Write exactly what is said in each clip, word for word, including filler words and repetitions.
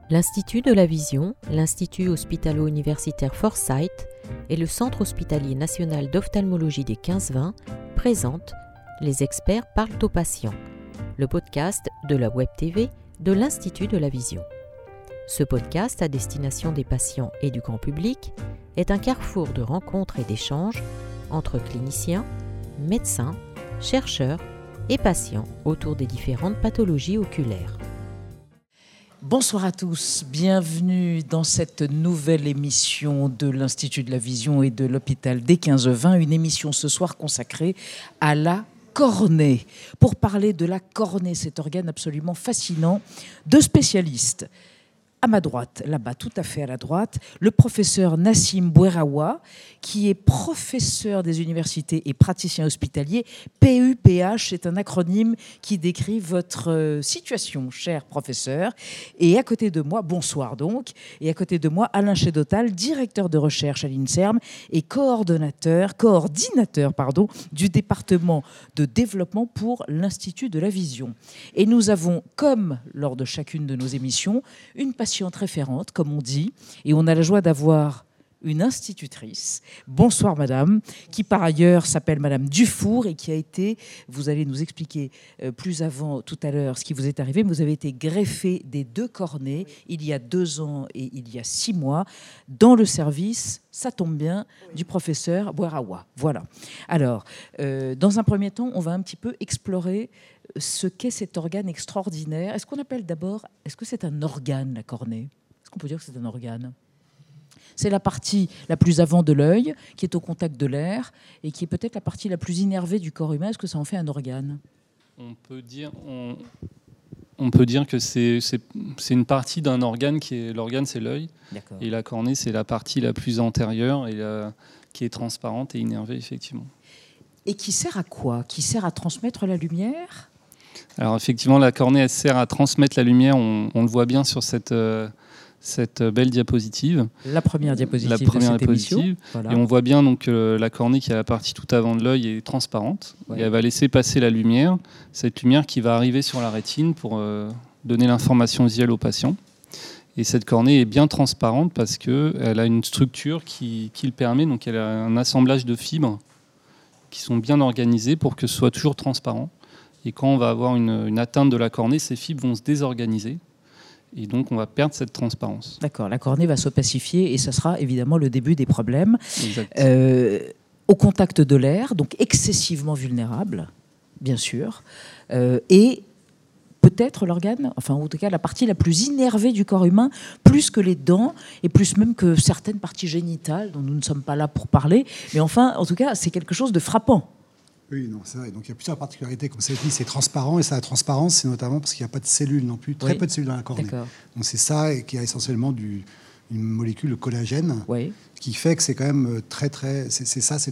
L'Institut de la Vision, l'Institut hospitalo-universitaire Foresight et le Centre hospitalier national d'ophtalmologie des quinze vingt présentent Les experts parlent aux patients, le podcast de la Web T V de l'Institut de la Vision. Ce podcast à destination des patients et du grand public est un carrefour de rencontres et d'échanges entre cliniciens, médecins, chercheurs et patients autour des différentes pathologies oculaires. Bonsoir à tous, bienvenue dans cette nouvelle émission de l'Institut de la Vision et de l'hôpital des quinze vingt, une émission ce soir consacrée à la cornée. Pour parler de la cornée, cet organe absolument fascinant, deux spécialistes. À ma droite, là-bas, tout à fait à la droite, le professeur Nassim Boueraoua, qui est professeur des universités et praticien hospitalier. P U P H, c'est un acronyme qui décrit votre situation, cher professeur. Et à côté de moi, bonsoir donc, et à côté de moi, Alain Chédotal, directeur de recherche à l'INSERM et coordonnateur, coordinateur pardon, du département de développement pour l'Institut de la Vision. Et nous avons, comme lors de chacune de nos émissions, une patiente référente, comme on dit, et on a la joie d'avoir une institutrice, bonsoir madame, qui par ailleurs s'appelle madame Dufour et qui a été, vous allez nous expliquer plus avant tout à l'heure ce qui vous est arrivé, mais vous avez été greffée des deux cornées il y a deux ans et il y a six mois dans le service, ça tombe bien, du professeur Boueraoua. Voilà. Alors, euh, dans un premier temps, on va un petit peu explorer ce qu'est cet organe extraordinaire. Est-ce qu'on appelle d'abord, est-ce que c'est un organe, la cornée ? Est-ce qu'on peut dire que c'est un organe ? C'est la partie la plus avant de l'œil, qui est au contact de l'air, et qui est peut-être la partie la plus innervée du corps humain. Est-ce que ça en fait un organe ? On peut dire, on, on peut dire que c'est, c'est, c'est une partie d'un organe, qui est, l'organe c'est l'œil, D'accord. Et la cornée c'est la partie la plus antérieure, et la, qui est transparente et innervée, effectivement. Et qui sert à quoi ? Qui sert à transmettre la lumière ? Alors effectivement, la cornée elle sert à transmettre la lumière, on, on le voit bien sur cette... Euh, cette belle diapositive. La première diapositive la première de cette diapositive. émission. Voilà. Et on voit bien donc euh, la cornée qui est la partie tout avant de l'œil est transparente. Ouais. Et elle va laisser passer la lumière. Cette lumière qui va arriver sur la rétine pour euh, donner l'information visuelle au patient. Et cette cornée est bien transparente parce qu'elle a une structure qui, qui le permet. Donc elle a un assemblage de fibres qui sont bien organisées pour que ce soit toujours transparent. Et quand on va avoir une, une atteinte de la cornée, ces fibres vont se désorganiser. Et donc, on va perdre cette transparence. D'accord, la cornée va s'opacifier et ça sera évidemment le début des problèmes. Euh, au contact de l'air, donc excessivement vulnérable, bien sûr, euh, et peut-être l'organe, enfin en tout cas la partie la plus innervée du corps humain, plus que les dents et plus même que certaines parties génitales dont nous ne sommes pas là pour parler. Mais enfin, en tout cas, c'est quelque chose de frappant. Oui, non, c'est vrai. Donc il y a plusieurs particularités. Comme ça a été dit, c'est transparent. Et ça, la transparence, c'est notamment parce qu'il n'y a pas de cellules non plus. Très oui. peu de cellules dans la cornée. D'accord. Donc c'est ça qui a essentiellement du, une molécule, le collagène, oui. Ce qui fait que c'est quand même très, très... C'est, c'est ça, c'est,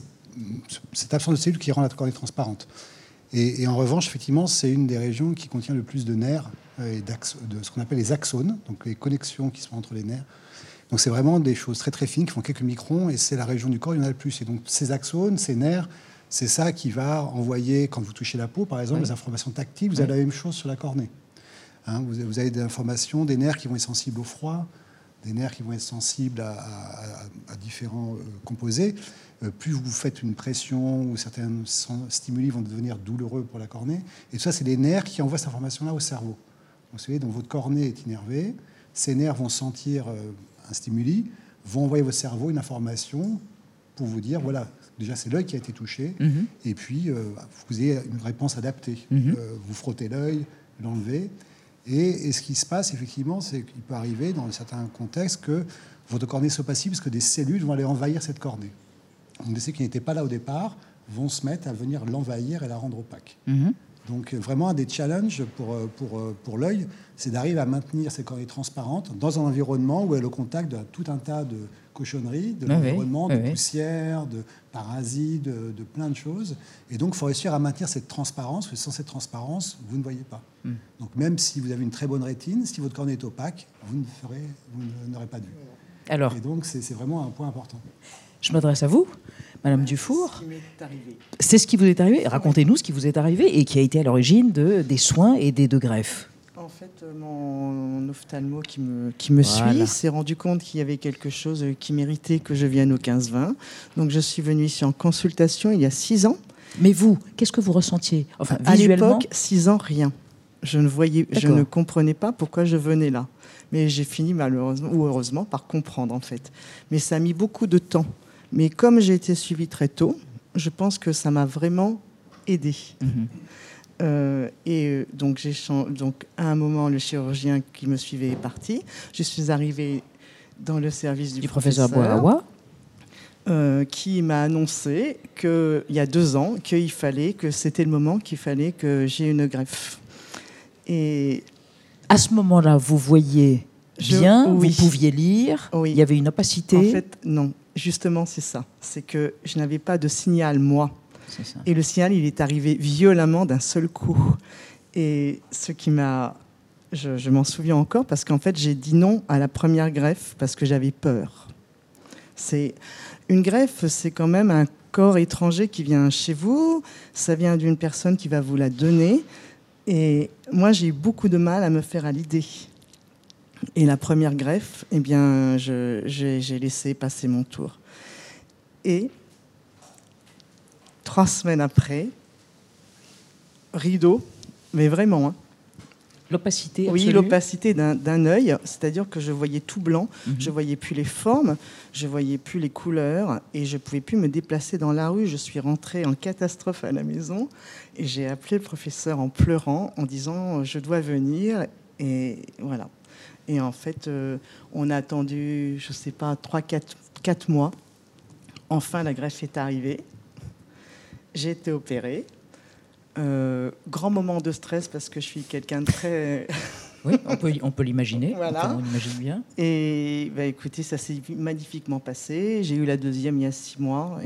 cette absence de cellules qui rend la cornée transparente. Et, et en revanche, effectivement, c'est une des régions qui contient le plus de nerfs et de ce qu'on appelle les axones, donc les connexions qui sont entre les nerfs. Donc c'est vraiment des choses très, très fines qui font quelques microns. Et c'est la région du corps où il y en a le plus. Et donc ces axones, ces nerfs, c'est ça qui va envoyer, quand vous touchez la peau, par exemple, oui. les informations tactiles. Vous oui. avez la même chose sur la cornée. Hein, vous, vous avez des informations, des nerfs qui vont être sensibles au froid, des nerfs qui vont être sensibles à, à, à différents euh, composés. Euh, plus vous faites une pression ou certains stimuli vont devenir douloureux pour la cornée. Et tout ça, c'est les nerfs qui envoient cette information-là au cerveau. Donc, vous savez, donc votre cornée est innervée. Ces nerfs vont sentir euh, un stimuli, vont envoyer au cerveau une information pour vous dire, voilà, déjà, c'est l'œil qui a été touché, mmh. et puis euh, vous avez une réponse adaptée. Mmh. Euh, vous frottez l'œil, l'enlevez, et, et ce qui se passe, effectivement, c'est qu'il peut arriver, dans certains contextes, que votre cornée s'opacifie parce que des cellules vont aller envahir cette cornée. Donc, des cellules qui n'étaient pas là au départ vont se mettre à venir l'envahir et la rendre opaque. Mmh. Donc, vraiment, un des challenges pour, pour, pour l'œil, c'est d'arriver à maintenir cette cornée transparente dans un environnement où elle est au contact de tout un tas de cochonneries, de oui, l'environnement, oui, de oui. poussière, de parasites, de, de plein de choses. Et donc, il faut réussir à maintenir cette transparence, parce que sans cette transparence, vous ne voyez pas. Mm. Donc, même si vous avez une très bonne rétine, si votre cornée est opaque, vous, ne ferez, vous n'aurez pas de vue. Alors, et donc, c'est, c'est vraiment un point important. Je m'adresse à vous, Madame Dufour. C'est ce qui vous est arrivé. Racontez-nous ce qui vous est arrivé et qui a été à l'origine de, des soins et des deux greffes. En fait, fait, mon ophtalmo qui me, qui me voilà. suit s'est rendu compte qu'il y avait quelque chose qui méritait que je vienne au quinze vingt. Donc, je suis venue ici en consultation il y a six ans. Mais vous, qu'est-ce que vous ressentiez enfin, à visuellement... l'époque, six ans, rien. Je ne, voyais, je ne comprenais pas pourquoi je venais là. Mais j'ai fini, malheureusement, ou heureusement, par comprendre, en fait. Mais ça a mis beaucoup de temps. Mais comme j'ai été suivie très tôt, je pense que ça m'a vraiment aidée. Mm-hmm. Euh, et donc, j'ai chang... donc, à un moment, le chirurgien qui me suivait est parti. Je suis arrivée dans le service du, du professeur, professeur Boarawa. Euh, qui m'a annoncé qu'il y a deux ans qu'il fallait, que c'était le moment qu'il fallait que j'ai une greffe. Et à ce moment-là, vous voyiez bien, je, oui. vous pouviez lire, oui. il y avait une opacité. En fait, non. Justement, c'est ça. C'est que je n'avais pas de signal, moi. C'est ça. Et le signal, il est arrivé violemment d'un seul coup. Et ce qui m'a... Je, je m'en souviens encore parce qu'en fait, j'ai dit non à la première greffe parce que j'avais peur. C'est... Une greffe, c'est quand même un corps étranger qui vient chez vous. Ça vient d'une personne qui va vous la donner. Et moi, j'ai eu beaucoup de mal à me faire à l'idée. Et la première greffe, eh bien, je, j'ai, j'ai laissé passer mon tour. Et trois semaines après, rideau, mais vraiment, hein, l'opacité absolue. Oui, l'opacité d'un, d'un œil, c'est-à-dire que je voyais tout blanc, mm-hmm. je voyais plus les formes, je voyais plus les couleurs et je pouvais plus me déplacer dans la rue. Je suis rentrée en catastrophe à la maison et j'ai appelé le professeur en pleurant, en disant je dois venir et voilà. Et en fait, euh, on a attendu, je sais pas, trois, quatre, quatre mois. Enfin, la greffe est arrivée. J'ai été opérée. Euh, grand moment de stress parce que je suis quelqu'un de très... Oui, on peut, on peut l'imaginer. Voilà. Enfin, on imagine bien. Et bah, écoutez, ça s'est magnifiquement passé. J'ai eu la deuxième il y a six mois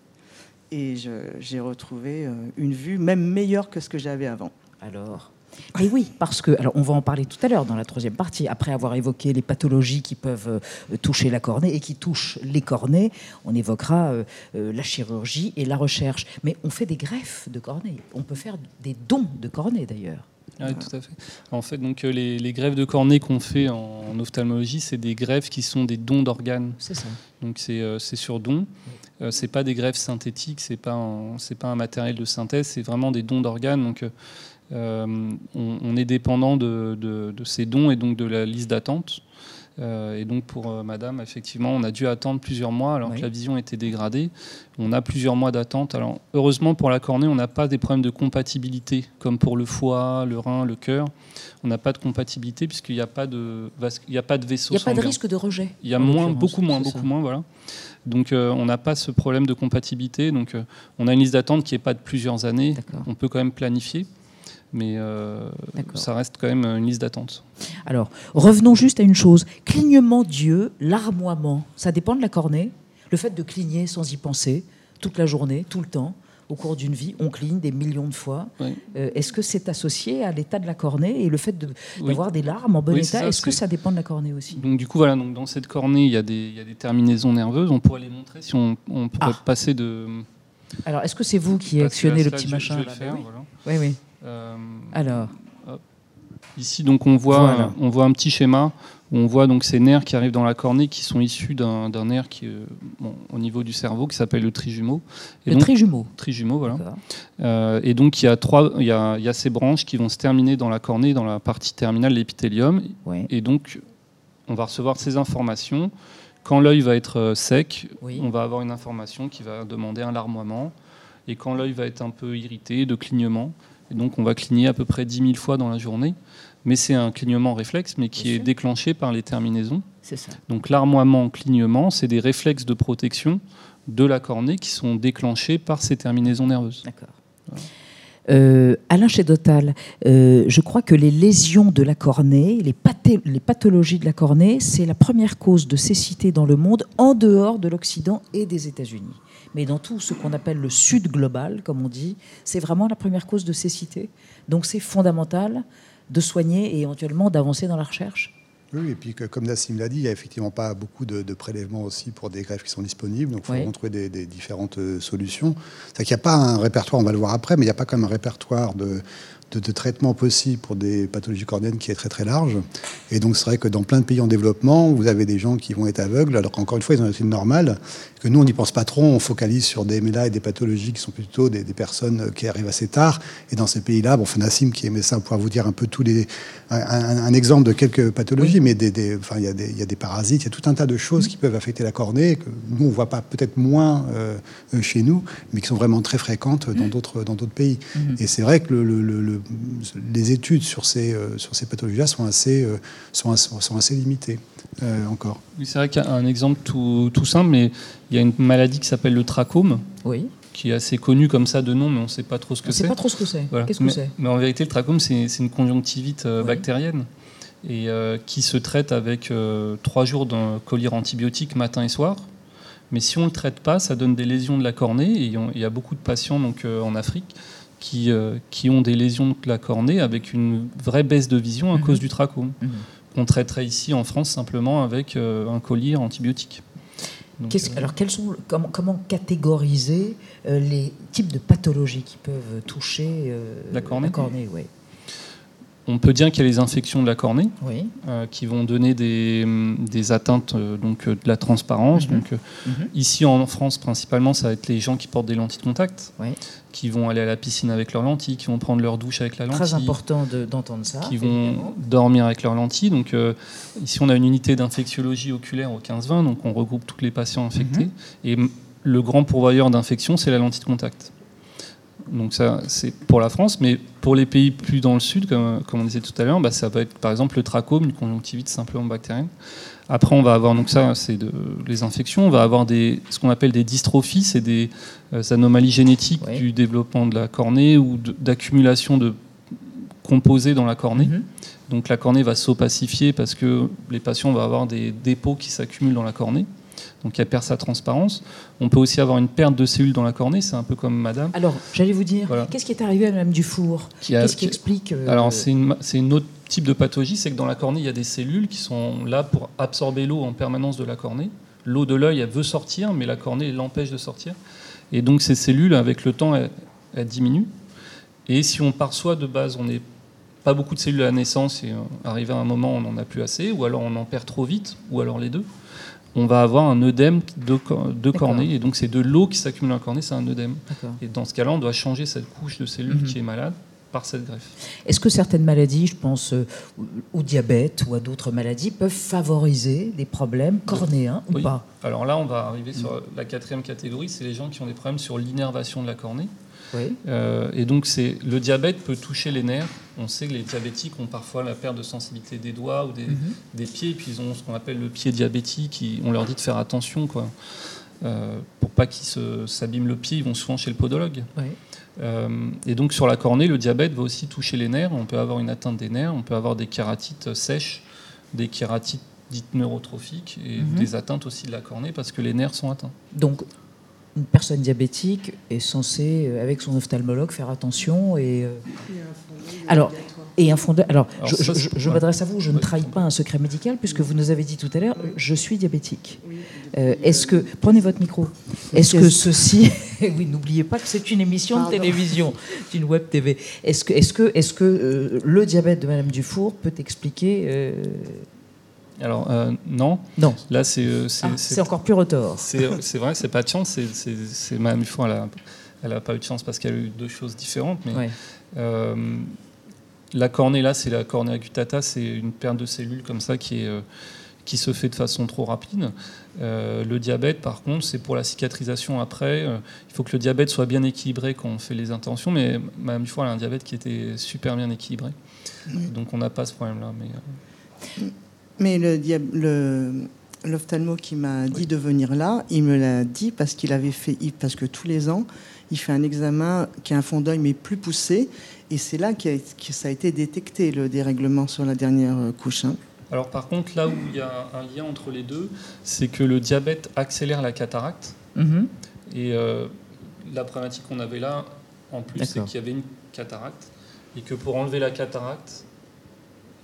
et, et je, j'ai retrouvé une vue même meilleure que ce que j'avais avant. Alors Mais oui, parce que, alors on va en parler tout à l'heure dans la troisième partie, après avoir évoqué les pathologies qui peuvent euh, toucher la cornée et qui touchent les cornées, on évoquera euh, euh, la chirurgie et la recherche. Mais on fait des greffes de cornée, on peut faire des dons de cornée d'ailleurs. Oui, tout à fait. En fait, donc, les, les greffes de cornée qu'on fait en, en ophtalmologie, c'est des greffes qui sont des dons d'organes. C'est ça. Donc c'est, euh, c'est sur don. Oui. Euh, c'est pas des greffes synthétiques, c'est pas un, c'est pas un matériel de synthèse, c'est vraiment des dons d'organes. Donc euh, on, on est dépendant de, de, de ces dons et donc de la liste d'attente. Euh, et donc pour euh, madame, effectivement, on a dû attendre plusieurs mois alors oui. que la vision était dégradée. On a plusieurs mois d'attente. Alors heureusement pour la cornée, on n'a pas des problèmes de compatibilité comme pour le foie, le rein, le cœur. On n'a pas de compatibilité puisqu'il n'y a pas de, il n'y a pas de vaisseau sanguin. Il n'y a pas de risque de rejet. Il y a moins, beaucoup moins, beaucoup ça. moins, voilà. Donc euh, on n'a pas ce problème de compatibilité. Donc euh, on a une liste d'attente qui n'est pas de plusieurs années. D'accord. On peut quand même planifier. Mais euh, ça reste quand même une liste d'attente. Alors, revenons juste à une chose. Clignement d'yeux, larmoiement, ça dépend de la cornée. Le fait de cligner sans y penser, toute la journée, tout le temps, au cours d'une vie, on cligne des millions de fois. Oui. Euh, est-ce que c'est associé à l'état de la cornée et le fait de, d'avoir oui. des larmes en bon oui, état, ça, est-ce c'est... que ça dépend de la cornée aussi ? Donc du coup, voilà, donc dans cette cornée, il y a des, il y a des terminaisons nerveuses. On pourrait les montrer si on, on pourrait ah. passer de... Alors, est-ce que c'est vous qui actionnez le petit je, machin je vais le faire, oui. voilà. Oui, oui. Euh, Alors, hop. Ici, donc on voit, voilà. on voit un petit schéma où on voit donc ces nerfs qui arrivent dans la cornée, qui sont issus d'un, d'un nerf qui, euh, bon, au niveau du cerveau, qui s'appelle le trijumeau. Et le donc, trijumeau. Trijumeau, voilà. Euh, et donc il y a trois, il y a, il y a ces branches qui vont se terminer dans la cornée, dans la partie terminale, l'épithélium. Oui. Et donc on va recevoir ces informations. Quand l'œil va être sec, oui. on va avoir une information qui va demander un larmoiement. Et quand l'œil va être un peu irrité, de clignement. Et donc on va cligner à peu près dix mille fois dans la journée, mais c'est un clignement réflexe, mais qui Bien est sûr. déclenché par les terminaisons. C'est ça. Donc larmoiement, clignement, c'est des réflexes de protection de la cornée qui sont déclenchés par ces terminaisons nerveuses. D'accord. Voilà. Euh, Alain Chédotal, euh, je crois que les lésions de la cornée, les, pathé- les pathologies de la cornée, c'est la première cause de cécité dans le monde, en dehors de l'Occident et des États-Unis. Mais dans tout ce qu'on appelle le Sud global, comme on dit, c'est vraiment la première cause de cécité. Donc c'est fondamental de soigner et éventuellement d'avancer dans la recherche. Oui, et puis que, comme Nassim l'a dit, il n'y a effectivement pas beaucoup de, de prélèvements aussi pour des greffes qui sont disponibles, donc il faut oui. trouver des, des différentes solutions. C'est-à-dire qu'il n'y a pas un répertoire, on va le voir après, mais il n'y a pas comme un répertoire de, de, de traitement possible pour des pathologies cornéennes qui est très très large. Et donc c'est vrai que dans plein de pays en développement, vous avez des gens qui vont être aveugles, alors qu'encore une fois, ils ont été normales, que nous, on n'y pense pas trop, on focalise sur des M L A et des pathologies qui sont plutôt des, des personnes qui arrivent assez tard. Et dans ces pays-là, bon, Nassim, qui est médecin, pourra vous dire un peu tous les... Un, un, un exemple de quelques pathologies, oui. mais des, des, enfin, il y a des, il y a des parasites, il y a tout un tas de choses qui peuvent affecter la cornée, que nous, on ne voit pas peut-être moins euh, chez nous, mais qui sont vraiment très fréquentes dans d'autres, dans d'autres pays. Mm-hmm. Et c'est vrai que le, le, le, les études sur ces, euh, sur ces pathologies-là sont assez, euh, sont, sont assez limitées. Euh, encore. Oui, c'est vrai qu'un exemple tout, tout simple, mais il y a une maladie qui s'appelle le trachome, oui. qui est assez connue comme ça de nom, mais on ne sait pas trop ce que on c'est. On ne sait pas trop ce que c'est. Voilà. Qu'est-ce que mais, c'est mais en vérité, le trachome, c'est, c'est une conjonctivite euh, oui. bactérienne et euh, qui se traite avec euh, trois jours d'un collier antibiotique matin et soir. Mais si on ne le traite pas, ça donne des lésions de la cornée. Et il y a beaucoup de patients donc, euh, en Afrique qui, euh, qui ont des lésions de la cornée avec une vraie baisse de vision à mm-hmm. cause du trachome. Mm-hmm. On traiterait ici en France simplement avec euh, un collier antibiotique. Donc, euh... Alors, quels sont, comment, comment catégoriser euh, les types de pathologies qui peuvent toucher euh, la cornée, la cornée ouais. On peut dire qu'il y a les infections de la cornée oui. euh, qui vont donner des, des atteintes euh, donc, de la transparence. Mm-hmm. Donc, euh, mm-hmm. Ici en France, principalement, ça va être les gens qui portent des lentilles de contact, oui. qui vont aller à la piscine avec leurs lentilles, qui vont prendre leur douche avec la lentille. Très important de, d'entendre ça. Qui vont évidemment. dormir avec leurs lentilles. Donc, euh, ici, on a une unité d'infectiologie oculaire au quinze vingt, donc on regroupe tous les patients infectés. Mm-hmm. Et le grand pourvoyeur d'infection, c'est la lentille de contact. Donc ça, c'est pour la France, mais pour les pays plus dans le sud, comme, comme on disait tout à l'heure, bah, ça va être par exemple le trachome, une conjonctivite simplement bactérienne. Après, on va avoir, donc ça, c'est de, les infections, on va avoir des, ce qu'on appelle des dystrophies, c'est des euh, anomalies génétiques oui. du développement de la cornée ou de, d'accumulation de composés dans la cornée. Mm-hmm. Donc la cornée va s'opacifier parce que les patients vont avoir des dépôts qui s'accumulent dans la cornée. Donc elle perd sa transparence. On peut aussi avoir une perte de cellules dans la cornée, c'est un peu comme madame. Alors, j'allais vous dire, voilà. Qu'est-ce qui est arrivé à madame Dufour ? qui a, Qu'est-ce qui, qui explique euh... Alors, c'est, une, c'est une autre type de pathologie, c'est que dans la cornée, il y a des cellules qui sont là pour absorber l'eau en permanence de la cornée. L'eau de l'œil, elle veut sortir, mais la cornée l'empêche de sortir. Et donc ces cellules, avec le temps, elles, elles diminuent. Et si on part soit de base, on n'est pas beaucoup de cellules à la naissance, et euh, arrivé à un moment, on n'en a plus assez, ou alors on en perd trop vite, ou alors les deux. On va avoir un œdème de, de cornée, et donc c'est de l'eau qui s'accumule dans la cornée, c'est un œdème. D'accord. Et dans ce cas-là, on doit changer cette couche de cellules mm-hmm. qui est malade par cette greffe. Est-ce que certaines maladies, je pense euh, au diabète ou à d'autres maladies, peuvent favoriser des problèmes cornéens oui. ou pas ? Alors là, on va arriver sur mm. la quatrième catégorie, c'est les gens qui ont des problèmes sur l'innervation de la cornée. Oui. Euh, et donc c'est, le diabète peut toucher les nerfs. On sait que les diabétiques ont parfois la perte de sensibilité des doigts ou des, mm-hmm. des pieds, et puis ils ont ce qu'on appelle le pied diabétique. Ils, on leur dit de faire attention, quoi. Euh, pour pas qu'ils se, s'abîment le pied, ils vont souvent chez le podologue. Oui. Euh, et donc sur la cornée, le diabète va aussi toucher les nerfs. On peut avoir une atteinte des nerfs, on peut avoir des kératites sèches, des kératites dites neurotrophiques, et mm-hmm. des atteintes aussi de la cornée parce que les nerfs sont atteints. Donc une personne diabétique est censée, avec son ophtalmologue, faire attention et... Euh... Alors, et un fond de... Alors, Alors je, ça, je, je ouais. m'adresse à vous, je ne trahis pas un secret médical, puisque vous nous avez dit tout à l'heure, je suis diabétique. Euh, est-ce que... Prenez votre micro. Est-ce que ceci... oui, n'oubliez pas que c'est une émission Pardon. de télévision, c'est une web T V. Est-ce que, est-ce que, est-ce que euh, le diabète de madame Dufour peut expliquer... Euh... Alors, euh, non. Non. Là, c'est, euh, c'est, ah, c'est, c'est encore plus retors. C'est, c'est vrai, c'est pas de chance. C'est, c'est, c'est Madame Dufour, elle a, elle a pas eu de chance parce qu'elle a eu deux choses différentes. Mais ouais. euh, la cornée, là, c'est la cornée acuttata, c'est une perte de cellules comme ça qui, est, euh, qui se fait de façon trop rapide. Euh, le diabète, par contre, c'est pour la cicatrisation après. Euh, il faut que le diabète soit bien équilibré quand on fait les interventions. Mais Madame Dufour, elle a un diabète qui était super bien équilibré. Oui. Donc, on n'a pas ce problème-là. Mais, euh, Mais le, le, l'ophtalmo qui m'a dit oui. de venir là, il me l'a dit parce qu'il avait fait, parce que tous les ans, il fait un examen qui a un fond d'œil mais plus poussé, et c'est là que ça a été détecté, le dérèglement sur la dernière couche. Hein. Alors par contre, là où il y a un lien entre les deux, c'est que le diabète accélère la cataracte, mm-hmm. et euh, la problématique qu'on avait là, en plus, D'accord. c'est qu'il y avait une cataracte, et que pour enlever la cataracte,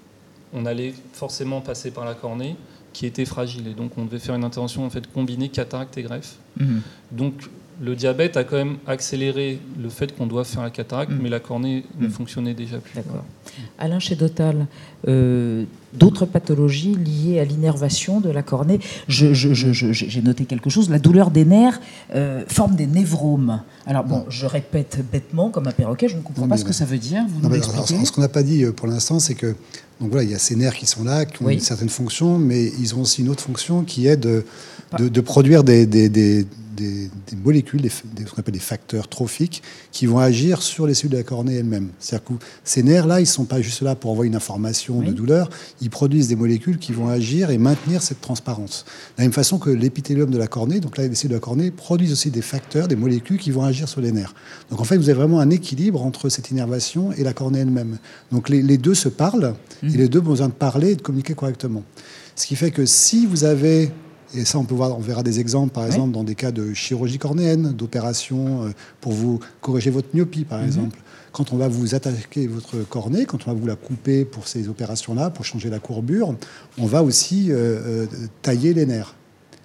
on allait forcément passer par la cornée qui était fragile. Et donc, on devait faire une intervention en fait, combinée cataracte et greffe. Mmh. Donc, le diabète a quand même accéléré le fait qu'on doit faire la cataracte, mmh. mais la cornée mmh. ne fonctionnait déjà plus. D'accord. Alain Chédotal, euh, d'autres pathologies liées à l'innervation de la cornée. Je, je, je, je, j'ai noté quelque chose. La douleur des nerfs euh, forme des névromes. Alors bon, je répète bêtement comme un perroquet, je ne comprends non, pas ce que ça veut dire. Vous non, nous alors, ce qu'on n'a pas dit pour l'instant, c'est que donc voilà, il y a ces nerfs qui sont là, qui ont oui. une certaine fonction, mais ils ont aussi une autre fonction qui est de, de, de produire des, des, des, des, des molécules, des, des, ce qu'on appelle des facteurs trophiques, qui vont agir sur les cellules de la cornée elle-même. C'est-à-dire que ces nerfs-là, ils ne sont pas juste là pour envoyer une information oui. de douleur, ils produisent des molécules qui vont agir et maintenir cette transparence. De la même façon que l'épithélium de la cornée, donc là, les cellules de la cornée produisent aussi des facteurs, des molécules qui vont agir sur les nerfs. Donc en fait, vous avez vraiment un équilibre entre cette innervation et la cornée elle-même. Donc les, les deux se parlent, mmh. et les deux ont besoin de parler et de communiquer correctement. Ce qui fait que si vous avez... Et ça, on peut voir, on verra des exemples, par exemple, oui. dans des cas de chirurgie cornéenne, d'opération pour vous corriger votre myopie, par mm-hmm. exemple. Quand on va vous attaquer votre cornée, quand on va vous la couper pour ces opérations-là, pour changer la courbure, on va aussi euh, tailler les nerfs.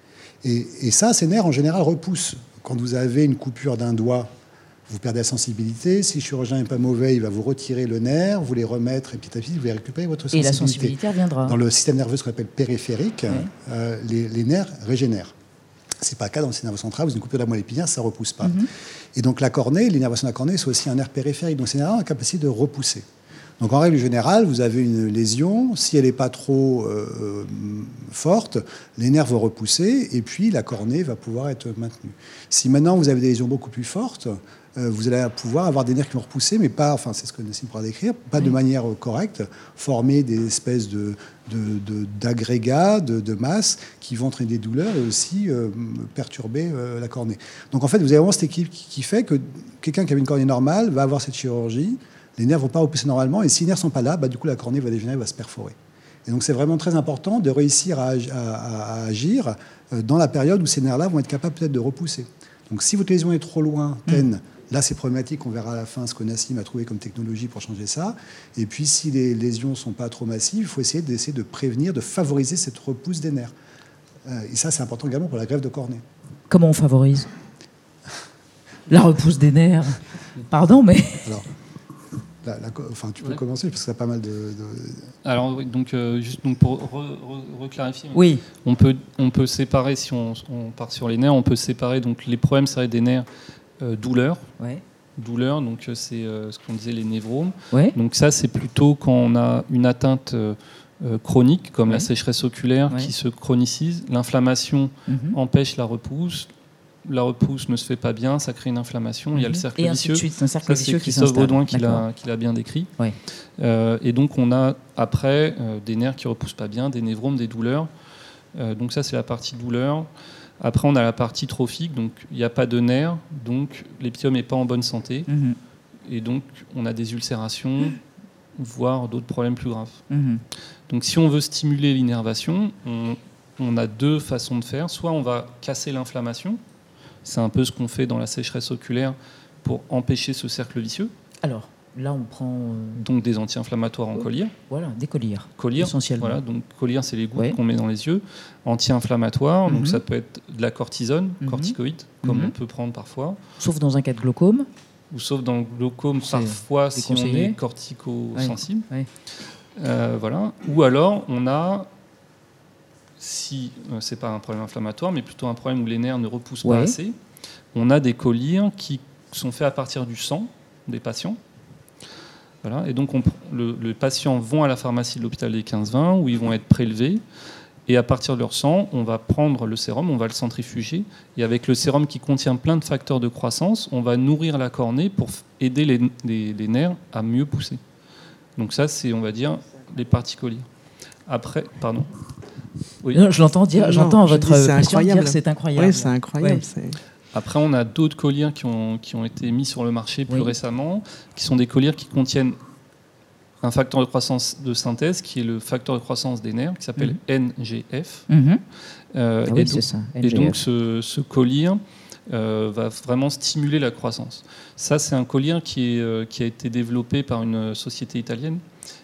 Et, et ça, ces nerfs, en général, repoussent. Quand vous avez une coupure d'un doigt, vous perdez la sensibilité. Si le chirurgien n'est pas mauvais, il va vous retirer le nerf, vous les remettre, et petit à petit, vous allez récupérer votre sensibilité. Et la sensibilité reviendra. Dans le système nerveux, ce qu'on appelle périphérique, ouais. euh, les, les nerfs régénèrent. Ce n'est pas le cas dans le système nerveux central. Vous avez une coupure de la moelle épinière, ça ne repousse pas. Mm-hmm. Et donc la cornée, l'innervation de la cornée, c'est aussi un nerf périphérique. Donc c'est un nerf à capacité de repousser. Donc en règle générale, vous avez une lésion. Si elle n'est pas trop euh, forte, les nerfs vont repousser et puis la cornée va pouvoir être maintenue. Si maintenant vous avez des lésions beaucoup plus fortes, Euh, vous allez pouvoir avoir des nerfs qui vont repousser, mais pas, enfin c'est ce que Nassine pourra décrire, pas oui. de manière correcte, former des espèces de, de, de, d'agrégats, de, de masses qui vont entraîner des douleurs et aussi euh, perturber euh, la cornée. Donc en fait, vous avez vraiment cette équipe qui, qui fait que quelqu'un qui avait une cornée normale va avoir cette chirurgie, les nerfs ne vont pas repousser normalement, et si les nerfs ne sont pas là, bah, du coup la cornée va dégénérer, va se perforer. Et donc c'est vraiment très important de réussir à, à, à agir dans la période où ces nerfs-là vont être capables peut-être de repousser. Donc si votre lésion est trop lointaine, mmh. là, c'est problématique. On verra à la fin ce que Nassim a trouvé comme technologie pour changer ça. Et puis, si les lésions ne sont pas trop massives, il faut essayer d'essayer de prévenir, de favoriser cette repousse des nerfs. Euh, et ça, c'est important également pour la greffe de cornée. Comment on favorise la repousse des nerfs? Pardon, mais... Alors, la, la, enfin, tu peux ouais. commencer, parce que ça a pas mal de... de... Alors, donc, euh, juste donc pour reclarifier, re, re, oui. on, peut, on peut séparer, si on, on part sur les nerfs, on peut séparer donc, les problèmes, ça va être des nerfs Euh, douleur, ouais. douleur, donc c'est euh, ce qu'on disait les névromes. Ouais. Donc ça c'est plutôt quand on a une atteinte euh, chronique comme ouais. la sécheresse oculaire ouais. qui se chronicise. L'inflammation mm-hmm. empêche la repousse. La repousse ne se fait pas bien, ça crée une inflammation. Mm-hmm. Il y a le cercle et vicieux. Suite, un cercle ça vicieux c'est Christophe Baudouin qui l'a, qui l'a bien décrit. Ouais. Euh, et donc on a après euh, des nerfs qui repoussent pas bien, des névromes, des douleurs. Euh, donc ça c'est la partie douleur. Après, on a la partie trophique, donc il n'y a pas de nerfs, donc l'épithélium n'est pas en bonne santé, mmh. et donc on a des ulcérations, mmh. voire d'autres problèmes plus graves. Mmh. Donc si on veut stimuler l'innervation, on, on a deux façons de faire. Soit on va casser l'inflammation, c'est un peu ce qu'on fait dans la sécheresse oculaire pour empêcher ce cercle vicieux. Alors là, on prend... Euh... Donc des anti-inflammatoires en collyre. Voilà, des collyres, collyre, essentiellement. Voilà, donc collyre, c'est les gouttes ouais. qu'on met dans les yeux. Anti-inflammatoires, mm-hmm. donc ça peut être de la cortisone, mm-hmm. corticoïde, comme mm-hmm. on peut prendre parfois. Sauf dans un cas de glaucome. Ou sauf dans le glaucome, c'est parfois, si on est cortico-sensible. Ouais. Ouais. Euh, voilà. Ou alors, on a... si euh, c'est pas un problème inflammatoire, mais plutôt un problème où les nerfs ne repoussent ouais. pas assez, on a des collyres qui sont faits à partir du sang des patients. Voilà. Et donc, on, le, les patients vont à la pharmacie de l'hôpital des quinze vingt où ils vont être prélevés. Et à partir de leur sang, on va prendre le sérum, on va le centrifuger. Et avec le sérum qui contient plein de facteurs de croissance, on va nourrir la cornée pour aider les, les, les nerfs à mieux pousser. Donc ça, c'est, on va dire, les parties collyres. Après, pardon. Oui. Non, je l'entends dire, non, j'entends votre dis, c'est incroyable. Dire, c'est incroyable. Oui, c'est incroyable. Ouais. C'est... Après, on a d'autres collyres qui ont, qui ont été mis sur le marché plus oui. récemment, qui sont des collyres qui contiennent un facteur de croissance de synthèse, qui est le facteur de croissance des nerfs, qui s'appelle mmh. N G F. Mmh. Euh, ah oui, et, donc, c'est ça, et donc, ce, ce collyre euh, va vraiment stimuler la croissance. Ça, c'est un collyre qui, est, euh, qui a été développé par une société italienne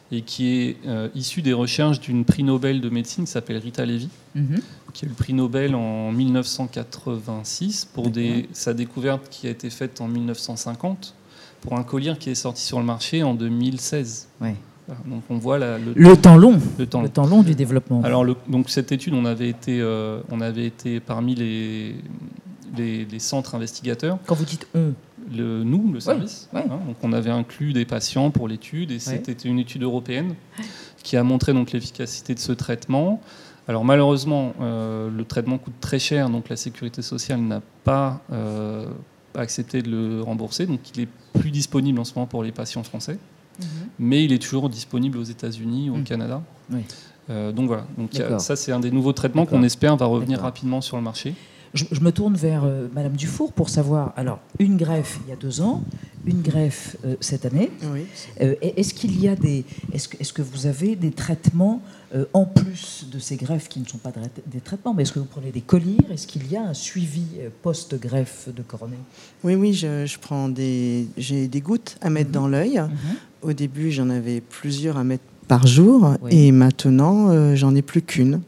et qui est euh, issu des recherches d'une prix Nobel de médecine qui s'appelle Rita Levi, mm-hmm. qui a eu le prix Nobel en mille neuf cent quatre-vingt-six pour des, sa découverte qui a été faite en mille neuf cent cinquante pour un collier qui est sorti sur le marché en deux mille seize. Ouais. Donc on voit la, le, le, temps, temps long, le, temps le temps long du développement. Alors le, donc cette étude, on avait été, euh, on avait été parmi les, les, les centres investigateurs. Quand vous dites on, le, nous, le service. Ouais, ouais. Hein, donc on avait inclus des patients pour l'étude et c'était ouais. une étude européenne qui a montré donc l'efficacité de ce traitement. Alors malheureusement, euh, le traitement coûte très cher, donc la sécurité sociale n'a pas euh, accepté de le rembourser, donc il est plus disponible en ce moment pour les patients français. Mmh. Mais il est toujours disponible aux États-Unis ou au mmh. Canada. Oui. Euh, donc voilà. Donc y a, ça, c'est un des nouveaux traitements D'accord. qu'on espère va revenir D'accord. rapidement sur le marché. Je, je me tourne vers euh, Madame Dufour pour savoir. Alors, une greffe il y a deux ans, une greffe euh, cette année. Oui. Euh, est-ce qu'il y a des, est-ce que, est-ce que vous avez des traitements euh, en plus de ces greffes qui ne sont pas des traitements, mais est-ce que vous prenez des collyres? Est-ce qu'il y a un suivi post-greffe de cornée? Oui, oui, je, je prends des, j'ai des gouttes à mettre mmh. dans l'œil. Mmh. Au début, j'en avais plusieurs à mettre par jour, oui. et maintenant, euh, j'en ai plus qu'une.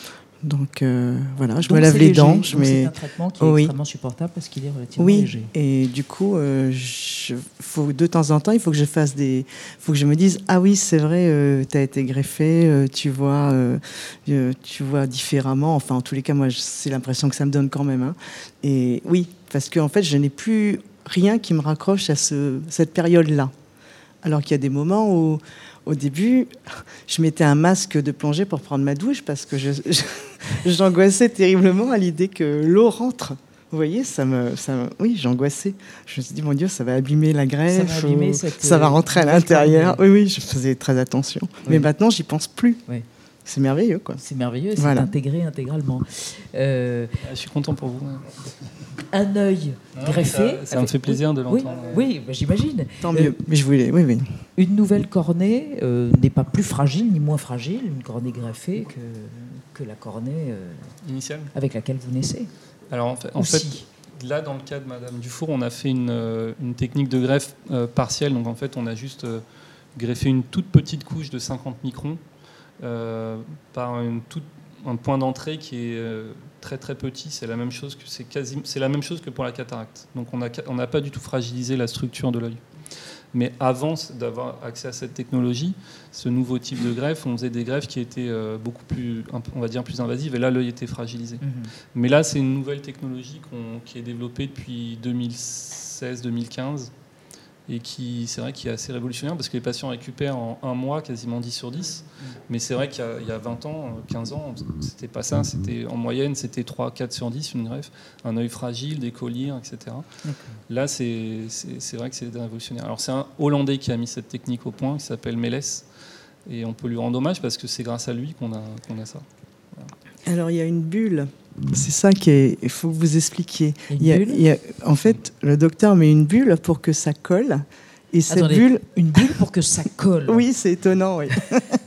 Donc euh, voilà, je Donc me lave les léger. dents. Je mets... C'est un traitement qui est oui. extrêmement supportable parce qu'il est relativement oui. léger. Et du coup, euh, je, faut, de temps en temps, il faut que je fasse des, faut que je me dise ah oui, c'est vrai, euh, tu as été greffé, euh, tu vois, euh, euh, tu vois différemment. Enfin, en tous les cas, moi, c'est l'impression que ça me donne quand même. Hein. Et oui, parce que en fait, je n'ai plus rien qui me raccroche à ce, cette période-là. Alors qu'il y a des moments où, au début, je mettais un masque de plongée pour prendre ma douche parce que je, je, j'angoissais terriblement à l'idée que l'eau rentre. Vous voyez, ça me, ça me, oui, j'angoissais. Je me suis dit, mon Dieu, ça va abîmer la greffe, ça va, abîmer cette, ça va rentrer à l'intérieur. Oui, oui, je faisais très attention. Oui. Mais maintenant, j'y pense plus. Oui. C'est merveilleux, quoi. C'est merveilleux, c'est voilà. intégré intégralement. Euh... Je suis content pour vous. Un œil non, greffé. Ça, ça me fait plaisir oui, de l'entendre. Oui, oui bah, j'imagine. Tant mieux. Euh, mais je voulais, oui, oui. Une nouvelle cornée euh, n'est pas plus fragile ni moins fragile, une cornée greffée que, que la cornée euh, initiale avec laquelle vous naissez. Alors en fait, en fait, là, dans le cas de Madame Dufour, on a fait une, une technique de greffe euh, partielle. Donc en fait, on a juste euh, greffé une toute petite couche de cinquante microns. Euh, par une toute, un point d'entrée qui est euh, très très petit. C'est la même chose que c'est quasi, c'est la même chose que pour la cataracte. Donc on a on n'a pas du tout fragilisé la structure de l'œil. Mais avant d'avoir accès à cette technologie, ce nouveau type de greffe, on faisait des greffes qui étaient euh, beaucoup plus, on va dire plus invasives. Et là, l'œil était fragilisé. Mm-hmm. Mais là, c'est une nouvelle technologie qu'on, qui est développée depuis deux mille seize deux mille quinze. Et qui, c'est vrai qu'il est assez révolutionnaire parce que les patients récupèrent en un mois quasiment dix sur dix. Mais c'est vrai qu'il y a, il y a vingt ans, quinze ans, c'était pas ça. C'était, en moyenne, c'était trois quatre sur dix une greffe. Un œil fragile, des collyres, et cetera. Okay. Là, c'est, c'est, c'est vrai que c'est révolutionnaire. Alors, c'est un Hollandais qui a mis cette technique au point, qui s'appelle Mélès. Et on peut lui rendre hommage parce que c'est grâce à lui qu'on a, qu'on a ça. Voilà. Alors, il y a une bulle. C'est ça qu'il faut que vous expliquiez. Une il y a, bulle il y a, en fait, le docteur met une bulle pour que ça colle. Et cette Attendez, bulle, une bulle pour que ça colle. Oui, c'est étonnant, oui.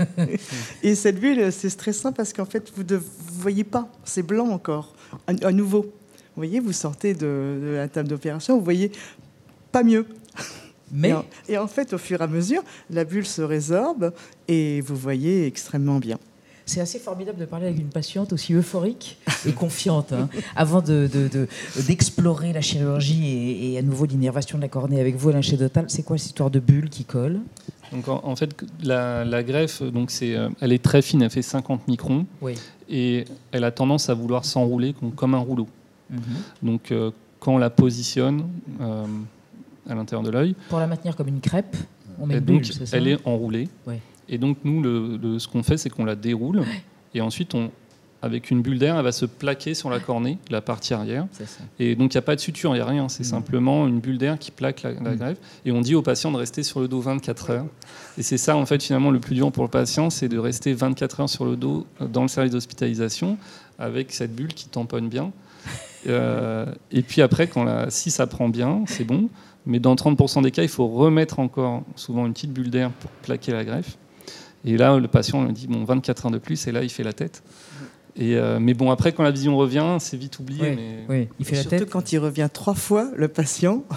Et cette bulle, c'est stressant parce qu'en fait, vous ne voyez pas. C'est blanc encore, à, à nouveau. Vous voyez, vous sortez de, de la table d'opération, vous voyez pas mieux. Mais... Et, en, et en fait, au fur et à mesure, la bulle se résorbe et vous voyez extrêmement bien. C'est assez formidable de parler avec une patiente aussi euphorique et confiante. Hein. Avant de, de, de, d'explorer la chirurgie et, et à nouveau l'innervation de la cornée avec vous, Alain Chédotal, c'est quoi cette histoire de bulle qui colle? Donc en, en fait, la, la greffe, donc c'est, elle est très fine, elle fait cinquante microns. Oui. Et elle a tendance à vouloir s'enrouler comme un rouleau. Mm-hmm. Donc euh, quand on la positionne euh, à l'intérieur de l'œil... Pour la maintenir comme une crêpe, on met une donc, bulle, c'est ça? Elle est enroulée. Oui. Et donc, nous, le, le, ce qu'on fait, c'est qu'on la déroule. Ouais. Et ensuite, on, avec une bulle d'air, elle va se plaquer sur la cornée, la partie arrière. C'est ça. Et donc, il n'y a pas de suture, il n'y a rien. C'est mmh. simplement une bulle d'air qui plaque la, la mmh. greffe. Et on dit au patient de rester sur le dos vingt-quatre heures. Et c'est ça, en fait, finalement, le plus dur pour le patient, c'est de rester vingt-quatre heures sur le dos dans le service d'hospitalisation avec cette bulle qui tamponne bien. euh, et puis après, quand la, si ça prend bien, c'est bon. Mais dans trente pour cent des cas, il faut remettre encore souvent une petite bulle d'air pour plaquer la greffe. Et là, le patient lui dit bon, vingt-quatre heures de plus, et là, il fait la tête. Et euh, mais bon, après, quand la vision revient, c'est vite oublié. Oui, mais... oui. Il fait et la surtout tête. Quand il revient trois fois, le patient,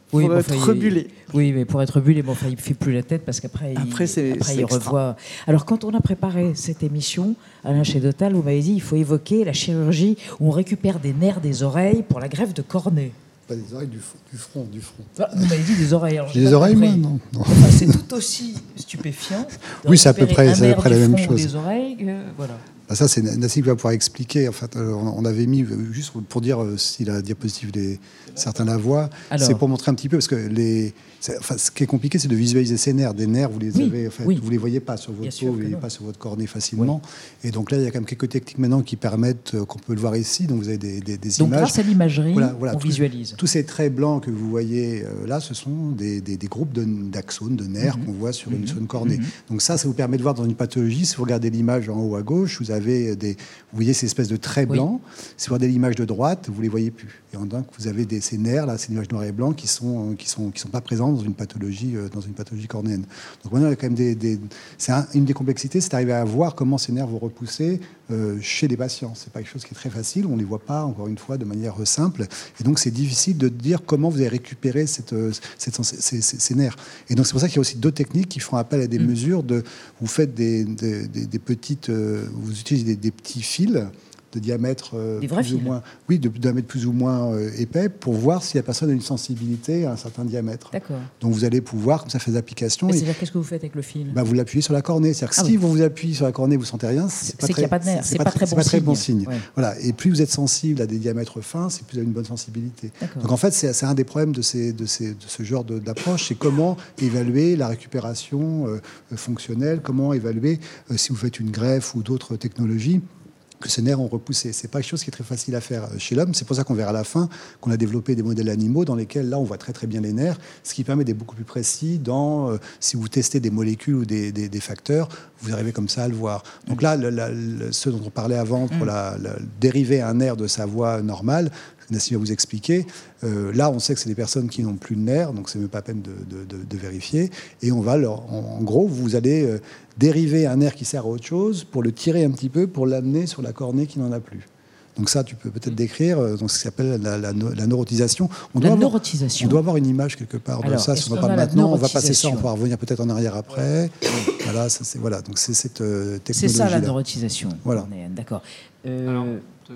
pour oui, être rebulé. Oui, mais pour être rebulé, bon, enfin, il ne fait plus la tête parce qu'après, après, il, après, il revoit. Alors, quand on a préparé cette émission, Alain Chédotal, vous m'avez dit il faut évoquer la chirurgie où on récupère des nerfs des oreilles pour la greffe de cornée. Pas des oreilles, du, du front. Du front. Ah, vous m'avez dit des oreilles. Des oreilles, moi, non. non. Enfin, c'est tout aussi stupéfiant. Oui, c'est à peu près, c'est à peu près la même chose. Des oreilles, euh, voilà. Bah ça, c'est Nassib qui va pouvoir expliquer. En fait, on avait mis, juste pour dire si la diapositive, les, certains la voient, c'est pour montrer un petit peu, parce que les, enfin, ce qui est compliqué, c'est de visualiser ces nerfs. Des nerfs, vous les oui, avez, en fait, oui. vous les voyez pas sur votre peau, vous les voyez pas sur votre cornée facilement. Oui. Et donc là, il y a quand même quelques techniques maintenant qui permettent, qu'on peut le voir ici. Donc vous avez des, des, des donc, images. Donc grâce à l'imagerie, voilà, voilà, on tout, visualise. Tous ces traits blancs que vous voyez euh, là, ce sont des, des, des groupes d'axones, de, de nerfs mm-hmm. qu'on voit sur, mm-hmm. une, sur une cornée. Mm-hmm. Donc ça, ça vous permet de voir dans une pathologie. Si vous regardez l'image en haut à gauche, vous avez des Vous voyez ces espèces de traits blancs. Oui. Si vous regardez l'image de droite, vous ne les voyez plus. Et en donc, vous avez des, ces nerfs, là, ces images noires et blancs qui ne sont, qui sont, qui sont pas présentes dans une pathologie, euh, dans une pathologie cornéenne. Donc maintenant, il y a quand même des... des c'est un, une des complexités, c'est d'arriver à voir comment ces nerfs vont repousser euh, chez les patients. Ce n'est pas quelque chose qui est très facile. On ne les voit pas, encore une fois, de manière simple. Et donc, c'est difficile de dire comment vous allez récupérer cette, cette, ces, ces, ces nerfs. Et donc, c'est pour ça qu'il y a aussi d'autres techniques qui font appel à des mmh. mesures de... Vous faites des, des, des, des petites... Euh, vous utilisez des, des petits fils de diamètre euh, plus ou moins, oui, de diamètre plus ou moins euh, épais pour voir si la personne a une sensibilité à un certain diamètre. D'accord. Donc vous allez pouvoir, comme ça, faire des applications. Et c'est-à-dire qu'est-ce que vous faites avec le fil? Bah, vous l'appuyez sur la cornée. C'est-à-dire que ah si oui. vous vous appuyez sur la cornée, vous sentez rien, c'est pas, très, pas, c'est pas, pas, très, très, bon pas très bon signe. signe. Ouais. Voilà. Et plus vous êtes sensible à des diamètres fins, c'est plus vous avez une bonne sensibilité. D'accord. Donc en fait, c'est un des problèmes de, ces, de, ces, de ce genre d'approche, c'est comment évaluer la récupération euh, fonctionnelle, comment évaluer euh, si vous faites une greffe ou d'autres technologies que ces nerfs ont repoussé. C'est pas quelque chose qui est très facile à faire chez l'homme. C'est pour ça qu'on verra à la fin qu'on a développé des modèles animaux dans lesquels, là, on voit très très bien les nerfs, ce qui permet d'être beaucoup plus précis dans, euh, si vous testez des molécules ou des, des, des facteurs, vous arrivez comme ça à le voir. Donc là, le, la, le, ce dont on parlait avant, pour la, la, dériver un nerf de sa voix normale, Nassim va vous expliquer. Euh, là, on sait que c'est des personnes qui n'ont plus de nerfs, donc c'est même pas peine de, de, de, de vérifier. Et on va leur, en, en gros, vous allez euh, dériver un nerf qui sert à autre chose pour le tirer un petit peu, pour l'amener sur la cornée qui n'en a plus. Donc ça, tu peux peut-être décrire euh, donc ce qui s'appelle la, la, la neurotisation. On la doit neurotisation. Avoir, on doit avoir une image quelque part Alors, de ça. Si on en parle maintenant, on va passer ça, on va revenir peut-être en arrière après. Voilà, ça, c'est, voilà, donc c'est cette euh, technologie. C'est ça la neurotisation. Voilà. D'accord. Euh... Alors, ouais,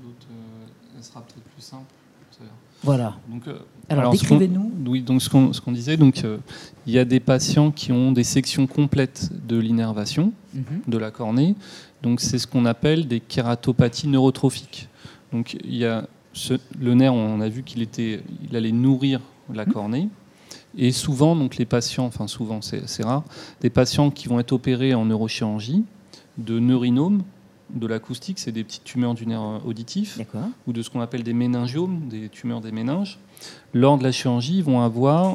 elle sera peut-être plus simple. Voilà. Donc, euh, alors, alors décrivez-nous. Oui, donc ce qu'on, ce qu'on disait, donc euh, il y a des patients qui ont des sections complètes de l'innervation mm-hmm. de la cornée. Donc c'est ce qu'on appelle des kératopathies neurotrophiques. Donc il y a ce, le nerf, on a vu qu'il était, il allait nourrir la cornée. Et souvent, donc les patients, enfin souvent, c'est, c'est rare, des patients qui vont être opérés en neurochirurgie de neurinomes. De l'acoustique, c'est des petites tumeurs du nerf auditif, D'accord. ou de ce qu'on appelle des méningiomes, des tumeurs des méninges. Lors de la chirurgie, ils vont avoir,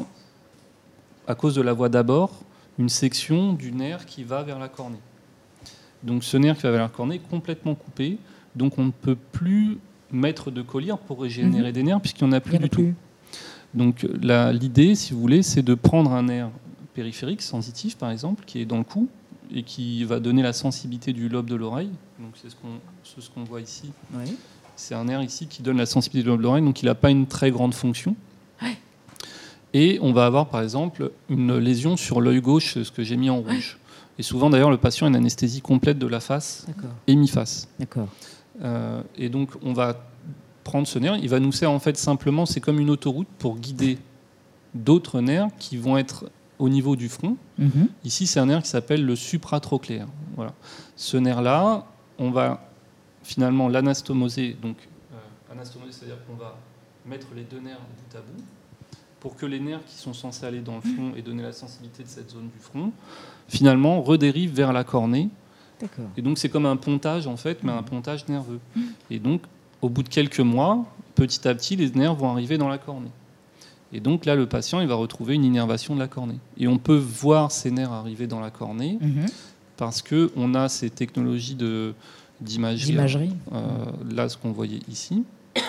à cause de la voix d'abord, une section du nerf qui va vers la cornée. Donc ce nerf qui va vers la cornée est complètement coupé, donc on ne peut plus mettre de collyre pour régénérer mmh. des nerfs, puisqu'il n'y en a plus du tout. Donc la, l'idée, si vous voulez, c'est de prendre un nerf périphérique, sensitif par exemple, qui est dans le cou, et qui va donner la sensibilité du lobe de l'oreille. Donc c'est ce qu'on, c'est ce qu'on voit ici. Oui. C'est un nerf ici qui donne la sensibilité du lobe de l'oreille, donc il n'a pas une très grande fonction. Oui. Et on va avoir par exemple une lésion sur l'œil gauche, ce que j'ai mis en rouge. Oui. Et souvent d'ailleurs le patient a une anesthésie complète de la face D'accord. et mi-face. D'accord. Euh, et donc on va prendre ce nerf, il va nous servir en fait simplement, c'est comme une autoroute pour guider d'autres nerfs qui vont être au niveau du front. Mm-hmm. Ici, c'est un nerf qui s'appelle le supratrochléaire. Voilà. Ce nerf-là, on va finalement l'anastomoser. Donc, euh, anastomoser, c'est-à-dire qu'on va mettre les deux nerfs bout à bout pour que les nerfs qui sont censés aller dans le front et donner la sensibilité de cette zone du front, finalement, redérivent vers la cornée. D'accord. Et donc, c'est comme un pontage, en fait, mais un pontage nerveux. Et donc, au bout de quelques mois, petit à petit, les nerfs vont arriver dans la cornée. Et donc là, le patient, il va retrouver une innervation de la cornée. Et on peut voir ces nerfs arriver dans la cornée mmh. parce qu'on a ces technologies de, d'imagerie. d'imagerie. Euh, là, ce qu'on voyait ici.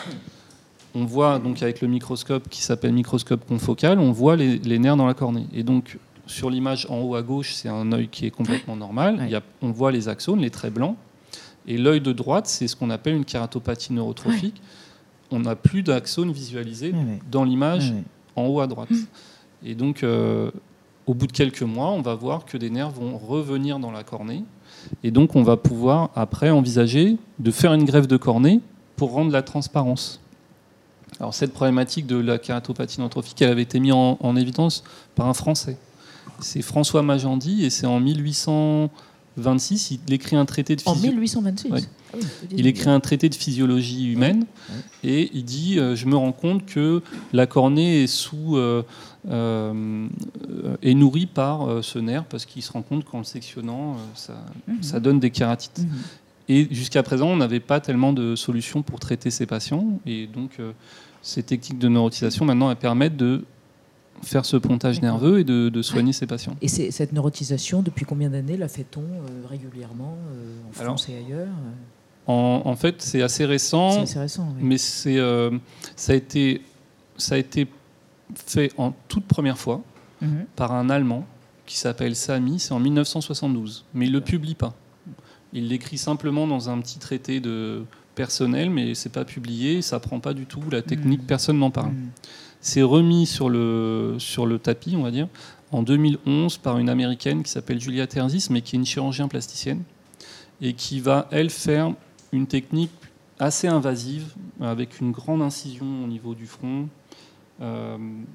On voit donc avec le microscope qui s'appelle microscope confocal, on voit les, les nerfs dans la cornée. Et donc, sur l'image en haut à gauche, c'est un œil qui est complètement normal. Ouais. Il y a, on voit les axones, les traits blancs. Et l'œil de droite, c'est ce qu'on appelle une kératopathie neurotrophique. Ouais. On n'a plus d'axones visualisés oui, oui. dans l'image oui, oui. en haut à droite. Mmh. Et donc, euh, au bout de quelques mois, on va voir que des nerfs vont revenir dans la cornée. Et donc, on va pouvoir, après, envisager de faire une greffe de cornée pour rendre la transparence. Alors, cette problématique de la kératopathie dystrophique, elle avait été mise en, en évidence par un Français. C'est François Magendie, et c'est en mille huit cent vingt-six, il écrit un traité de physiologie. En mille huit cent vingt-six oui. Ah oui, il écrit un traité de physiologie humaine, oui. Oui. Et il dit euh, je me rends compte que la cornée est sous euh, euh, est nourrie par euh, ce nerf parce qu'il se rend compte qu'en le sectionnant, euh, ça, mm-hmm. ça donne des kératites. Mm-hmm. Et jusqu'à présent, on n'avait pas tellement de solutions pour traiter ces patients, et donc euh, ces techniques de neurotisation maintenant elles permettent de faire ce pontage D'accord. nerveux et de, de soigner ces patients. Et c'est, cette neurotisation, depuis combien d'années la fait-on euh, régulièrement euh, en France Alors, et ailleurs en, en fait, c'est assez récent, c'est assez récent oui. mais c'est, euh, ça, a été, ça a été fait en toute première fois mm-hmm. par un Allemand qui s'appelle Samy, c'est en mille neuf cent soixante-douze, mais il ne le publie pas. Il l'écrit simplement dans un petit traité de personnel, mais ce n'est pas publié, ça ne prend pas du tout la technique, mm. personne n'en parle. Mm. C'est remis sur le, sur le tapis, on va dire, en deux mille onze par une Américaine qui s'appelle Julia Terzis, mais qui est une chirurgienne plasticienne, et qui va, elle, faire une technique assez invasive, avec une grande incision au niveau du front. Euh,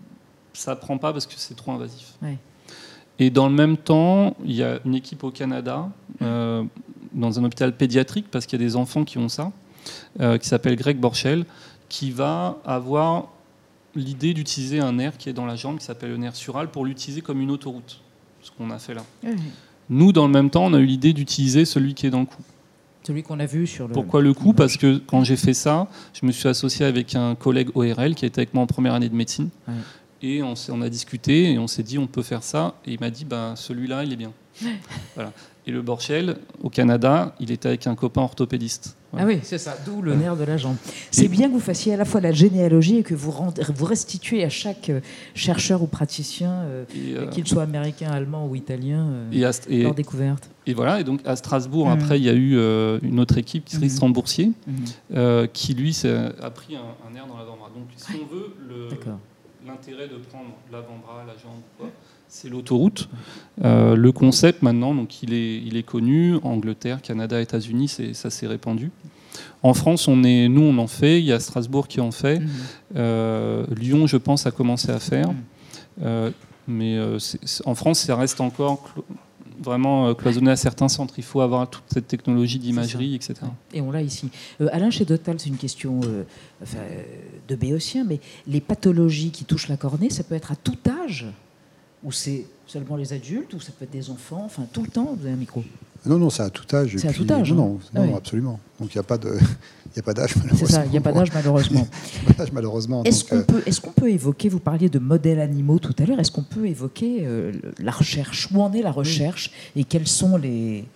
ça ne prend pas parce que c'est trop invasif. Oui. Et dans le même temps, il y a une équipe au Canada, euh, dans un hôpital pédiatrique, parce qu'il y a des enfants qui ont ça, euh, qui s'appelle Greg Borchel, qui va avoir l'idée d'utiliser un nerf qui est dans la jambe, qui s'appelle le nerf sural, pour l'utiliser comme une autoroute, ce qu'on a fait là. Mmh. Nous, dans le même temps, on a eu l'idée d'utiliser celui qui est dans le cou. Celui qu'on a vu sur le... Pourquoi le cou ? Parce que quand j'ai fait ça, je me suis associé avec un collègue O R L qui était avec moi en première année de médecine. Mmh. Et on, on a discuté et on s'est dit on peut faire ça. Et il m'a dit bah, celui-là, il est bien. Voilà. Et le Borchel, au Canada, il était avec un copain orthopédiste. Voilà. Ah oui, c'est ça, d'où le nerf de la jambe. C'est et bien que vous fassiez à la fois la généalogie et que vous, rend, vous restituez à chaque chercheur ou praticien, euh, euh, qu'il soit américain, allemand ou italien, euh, et à, et, leur découverte. Et voilà, et donc à Strasbourg, mmh. après, il y a eu euh, une autre équipe, qui Tristan mmh. Boursier, mmh. Euh, qui lui a pris un, un nerf dans l'avant-bras. Donc si on veut, le, l'intérêt de prendre l'avant-bras, la jambe, quoi, c'est l'autoroute. Euh, le concept maintenant, donc il est, il est connu. Angleterre, Canada, États-Unis, c'est, ça s'est répandu. En France, on est, nous, on en fait. Il y a Strasbourg qui en fait. Mmh. Euh, Lyon, je pense, a commencé à faire. Mmh. Euh, mais euh, c'est, c'est, en France, ça reste encore clo- vraiment cloisonné à certains centres. Il faut avoir toute cette technologie d'imagerie, et cetera. Et on l'a ici. Euh, Alain Chédotal, c'est une question euh, enfin, de béotien, mais les pathologies qui touchent la cornée, ça peut être à tout âge ? Ou c'est seulement les adultes, ou ça peut être des enfants, enfin tout le temps, vous avez un micro. Non, non, c'est à tout âge. C'est à puis, tout âge. Non, hein. non, non, oui. non, absolument. Donc il n'y a pas de, il y a pas d'âge malheureusement. C'est ça, il n'y a pas d'âge malheureusement. Il n'y a pas d'âge malheureusement. Est-ce donc, qu'on euh... peut, est-ce qu'on peut évoquer, vous parliez de modèles animaux tout à l'heure, est-ce qu'on peut évoquer euh, la recherche, où en est la recherche oui. et quelles sont les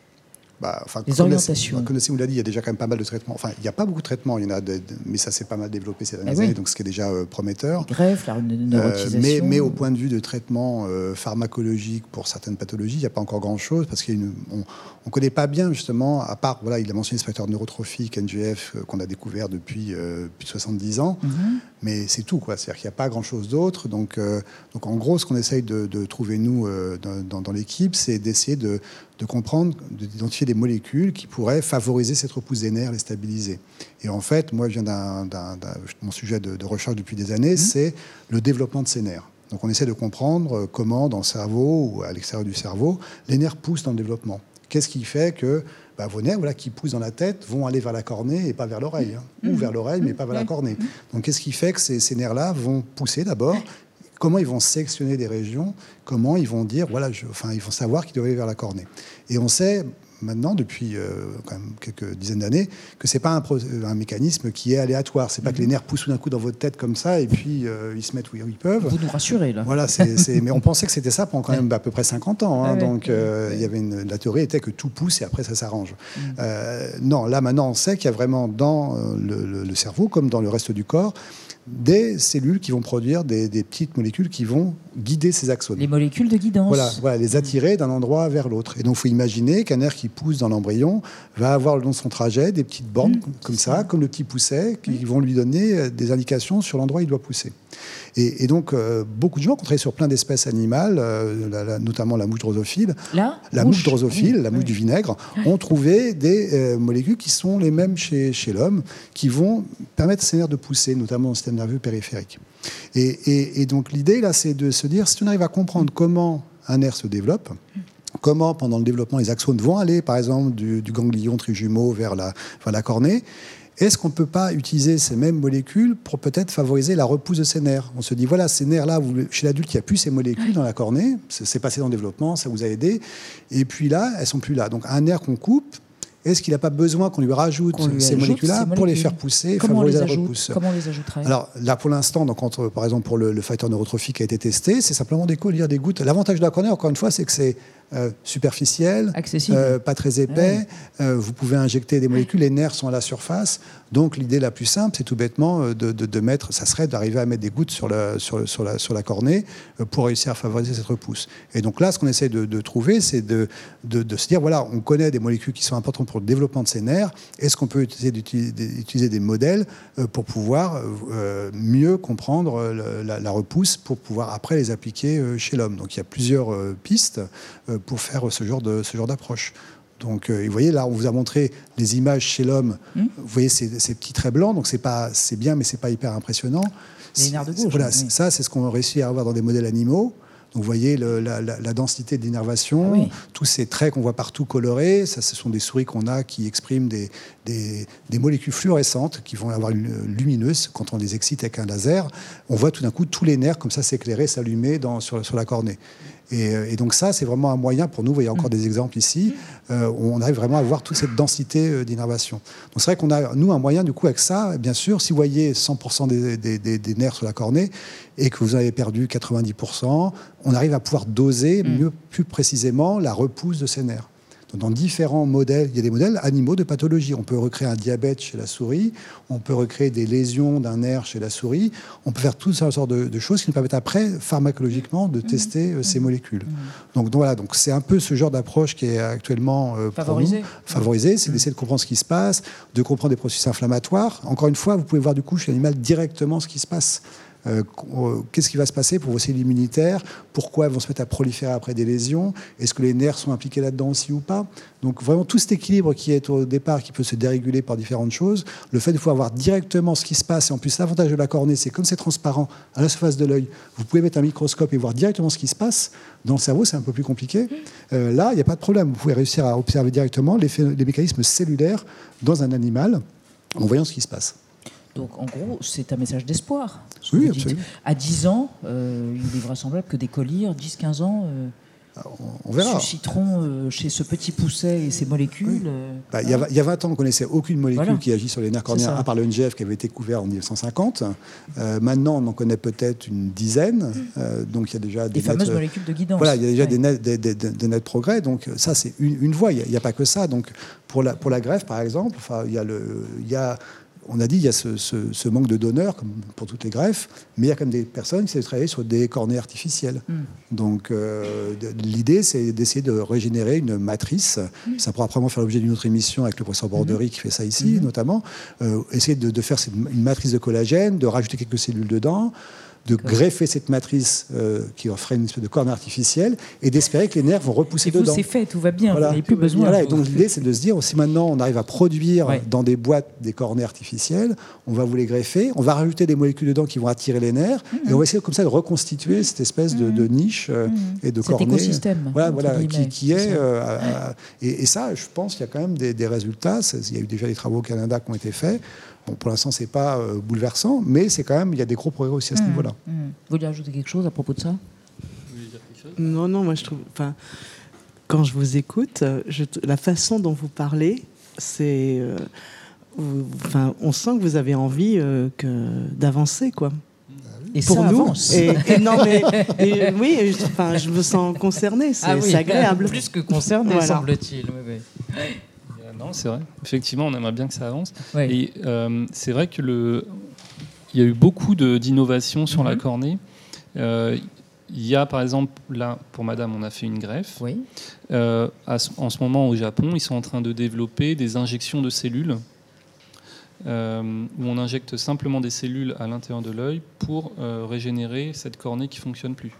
Bah, enfin, les orientations. Connaissez, vous l'a dit, il y a déjà quand même pas mal de traitements. Enfin, il n'y a pas beaucoup de traitements, il y en a, de, de, mais ça s'est pas mal développé ces dernières eh années, oui. donc ce qui est déjà euh, prometteur. Les greffes, la neurotisation. Euh, mais, mais au point de vue de traitement euh, pharmacologique pour certaines pathologies, il n'y a pas encore grand-chose parce qu'on ne connaît pas bien justement, à part, voilà, il a mentionné ce facteur neurotrophique, N G F, euh, qu'on a découvert depuis euh, plus de soixante-dix ans, mm-hmm. mais c'est tout, quoi. C'est-à-dire qu'il n'y a pas grand-chose d'autre. Donc, euh, donc en gros, ce qu'on essaye de, de trouver, nous, euh, dans, dans, dans l'équipe, c'est d'essayer de de comprendre, d'identifier des molécules qui pourraient favoriser cette repousse des nerfs, les stabiliser. Et en fait, moi, je viens d'un, d'un, d'un mon sujet de, de recherche depuis des années, mmh. c'est le développement de ces nerfs. Donc, on essaie de comprendre comment, dans le cerveau ou à l'extérieur du cerveau, les nerfs poussent dans le développement. Qu'est-ce qui fait que bah, vos nerfs, voilà, qui poussent dans la tête, vont aller vers la cornée et pas vers l'oreille, hein, mmh. ou vers l'oreille, mais pas vers mmh. la cornée. Donc, qu'est-ce qui fait que ces, ces nerfs-là vont pousser d'abord? Comment ils vont sélectionner des régions, comment ils vont dire, voilà, je, enfin, ils vont savoir qu'ils doivent aller vers la cornée. Et on sait maintenant, depuis euh, quand même quelques dizaines d'années, que c'est pas un, pro, un mécanisme qui est aléatoire. C'est pas mmh. que les nerfs poussent tout d'un coup dans votre tête comme ça et puis euh, ils se mettent où ils peuvent. Vous nous rassurez là. Voilà, c'est, c'est, mais on pensait que c'était ça pendant quand même à peu près cinquante ans. Hein, ah ouais, donc euh, il y avait une, la théorie était que tout pousse et après ça s'arrange. Mmh. Euh, non, là maintenant on sait qu'il y a vraiment dans le, le, le cerveau comme dans le reste du corps des cellules qui vont produire des, des petites molécules qui vont guider ces axones. Les molécules de guidance. Voilà, voilà les attirer d'un endroit vers l'autre. Et donc, il faut imaginer qu'un nerf qui pousse dans l'embryon va avoir le long de son trajet des petites bornes mmh, comme ça, ça, comme le petit pousset, qui mmh. vont lui donner des indications sur l'endroit où il doit pousser. Et, et donc, euh, beaucoup de gens qui ont travaillé sur plein d'espèces animales, euh, la, la, notamment la mouche drosophile, la, la mouche, mouche drosophile, oui, la mouche oui. du vinaigre, ont trouvé des euh, molécules qui sont les mêmes chez, chez l'homme, qui vont permettre à ces nerfs de pousser, notamment dans le système nerveux périphérique. Et, et, et donc, l'idée, là, c'est de se dire, si on arrive à comprendre comment un nerf se développe, comment, pendant le développement, les axones vont aller, par exemple, du, du ganglion trijumeau vers la, vers la cornée, est-ce qu'on ne peut pas utiliser ces mêmes molécules pour peut-être favoriser la repousse de ces nerfs ? On se dit, voilà, ces nerfs-là, chez l'adulte, il n'y a plus ces molécules dans la cornée, c'est passé dans le développement, ça vous a aidé, et puis là, elles ne sont plus là. Donc, un nerf qu'on coupe, est-ce qu'il n'a pas besoin qu'on lui rajoute qu'on lui ces molécules-là ces molécules. pour les faire pousser et Comment favoriser la ajoute, repousse ? Comment on les ajouterait ? Alors là, pour l'instant, donc, entre, par exemple, pour le, le facteur neurotrophique qui a été testé, c'est simplement des lire des gouttes. L'avantage de la cornée, encore une fois, c'est que c'est euh, superficiel, euh, pas très épais. Ouais. Euh, vous pouvez injecter des molécules, les nerfs sont à la surface. Donc l'idée la plus simple, c'est tout bêtement de, de, de mettre, ça serait d'arriver à mettre des gouttes sur la, sur, sur la, sur la cornée pour réussir à favoriser cette repousse. Et donc là, ce qu'on essaie de, de trouver, c'est de, de, de se dire, voilà, on connaît des molécules qui sont importantes pour le développement de ces nerfs. Est-ce qu'on peut utiliser, utiliser des modèles pour pouvoir euh, mieux comprendre la, la repousse, pour pouvoir après les appliquer chez l'homme ? Donc il y a plusieurs euh, pistes euh, pour faire ce genre de, ce genre d'approche. Donc, euh, vous voyez, là, on vous a montré les images chez l'homme. Mmh. Vous voyez ces, ces petits traits blancs, donc c'est pas, c'est bien, mais c'est pas hyper impressionnant. Les nerfs de gauche. Voilà, oui. Ça, c'est ce qu'on a réussi à avoir dans des modèles animaux. Donc, vous voyez le, la, la, la densité d'innervation, ah oui. tous ces traits qu'on voit partout colorés. Ça, ce sont des souris qu'on a qui expriment des, des, des molécules fluorescentes qui vont avoir une lumineuse quand on les excite avec un laser. On voit tout d'un coup tous les nerfs comme ça s'éclairer, s'allumer dans, sur, sur la cornée. Et, et donc ça, c'est vraiment un moyen pour nous. Vous voyez encore mmh. des exemples ici. Euh, on arrive vraiment à voir toute cette densité euh, d'innervation. Donc c'est vrai qu'on a, nous, un moyen, du coup, avec ça, bien sûr, si vous voyez cent pour cent des, des, des, des nerfs sur la cornée et que vous avez perdu quatre-vingt-dix pour cent, on arrive à pouvoir doser mmh. mieux, plus précisément la repousse de ces nerfs. Dans différents modèles, il y a des modèles animaux de pathologie. On peut recréer un diabète chez la souris, on peut recréer des lésions d'un nerf chez la souris, on peut faire toutes sortes de, de choses qui nous permettent après, pharmacologiquement, de tester mmh. ces molécules. Mmh. Donc, donc voilà, donc c'est un peu ce genre d'approche qui est actuellement euh, favorisé. Favorisé, c'est mmh. d'essayer de comprendre ce qui se passe, de comprendre des processus inflammatoires. Encore une fois, vous pouvez voir du coup chez l'animal directement ce qui se passe. Euh, qu'est-ce qui va se passer pour vos cellules immunitaires ? Pourquoi elles vont se mettre à proliférer après des lésions ? Est-ce que les nerfs sont impliqués là-dedans aussi ou pas ? Donc vraiment tout cet équilibre qui est au départ, qui peut se déréguler par différentes choses, le fait de pouvoir voir directement ce qui se passe, et en plus l'avantage de la cornée, c'est comme c'est transparent à la surface de l'œil, vous pouvez mettre un microscope et voir directement ce qui se passe. Dans le cerveau, c'est un peu plus compliqué. Euh, là, il n'y a pas de problème. Vous pouvez réussir à observer directement les, les mécanismes cellulaires dans un animal en voyant ce qui se passe. Donc, en gros, c'est un message d'espoir. Oui, absolument. À dix ans, euh, il est vraisemblable que des colliers, dix à quinze ans, euh, on verra. susciteront euh, chez ce petit pousset et ces molécules. Oui. Euh, bah, il, y a, il y a vingt ans, on ne connaissait aucune molécule voilà. qui agit sur les nerfs cornéens, à part le N G F qui avait été couvert en mille neuf cent cinquante. Euh, maintenant, on en connaît peut-être une dizaine. Euh, donc, il y a déjà des, des fameuses nets, molécules de guidance. Voilà, il y a déjà ouais. des, nets, des, des, des nets progrès. Donc, ça, c'est une, une voie. Il n'y a, a pas que ça. Donc, pour la, pour la greffe, par exemple, il y a le... Il y a, on a dit qu'il y a ce, ce, ce manque de donneurs, comme pour toutes les greffes, mais il y a quand même des personnes qui savent travailler sur des cornées artificielles. Mm. Donc, euh, de, l'idée, c'est d'essayer de régénérer une matrice. Mm. Ça pourra probablement faire l'objet d'une autre émission avec le professeur Bordery mm. qui fait ça ici, mm. notamment. Euh, essayer de, de faire une matrice de collagène, de rajouter quelques cellules dedans, de greffer cette matrice euh, qui ferait une espèce de corne artificielle et d'espérer que les nerfs vont repousser et vous, dedans. C'est fait, tout va bien, voilà. Vous n'avez plus besoin. Voilà, et donc l'idée, c'est de se dire, si maintenant on arrive à produire ouais. dans des boîtes des cornets artificielles, on va vous les greffer, on va rajouter des molécules dedans qui vont attirer les nerfs, mmh. et on va essayer comme ça de reconstituer cette espèce mmh. de, de niche euh, mmh. et de Cet cornet. écosystème. Voilà, voilà qui, qui est... Euh, à, à, et, et ça, je pense qu'il y a quand même des, des résultats. Il y a eu déjà des travaux au Canada qui ont été faits. Bon, pour l'instant, c'est pas euh, bouleversant, mais c'est quand même, il y a des gros progrès aussi à ce mmh, niveau-là. Mmh. Vous voulez ajouter quelque chose à propos de ça ? Vous voulez dire quelque chose ? Non, non, moi je trouve, enfin, quand je vous écoute, je, la façon dont vous parlez, c'est, euh, vous, enfin, on sent que vous avez envie euh, que, d'avancer, quoi. Et pour ça nous, avance. Et, et non mais et, oui, je, enfin, je me sens concernée, c'est, ah oui, c'est agréable. Plus que concernée, voilà. semble-t-il. Oui, oui. Non, c'est vrai. Effectivement, on aimerait bien que ça avance. Oui. Et euh, c'est vrai que le, il y a eu beaucoup de, d'innovations sur mm-hmm. la cornée. Euh, il y a par exemple, là, pour madame, on a fait une greffe. Oui. Euh, à, en ce moment, au Japon, ils sont en train de développer des injections de cellules euh, où on injecte simplement des cellules à l'intérieur de l'œil pour euh, régénérer cette cornée qui ne fonctionne plus.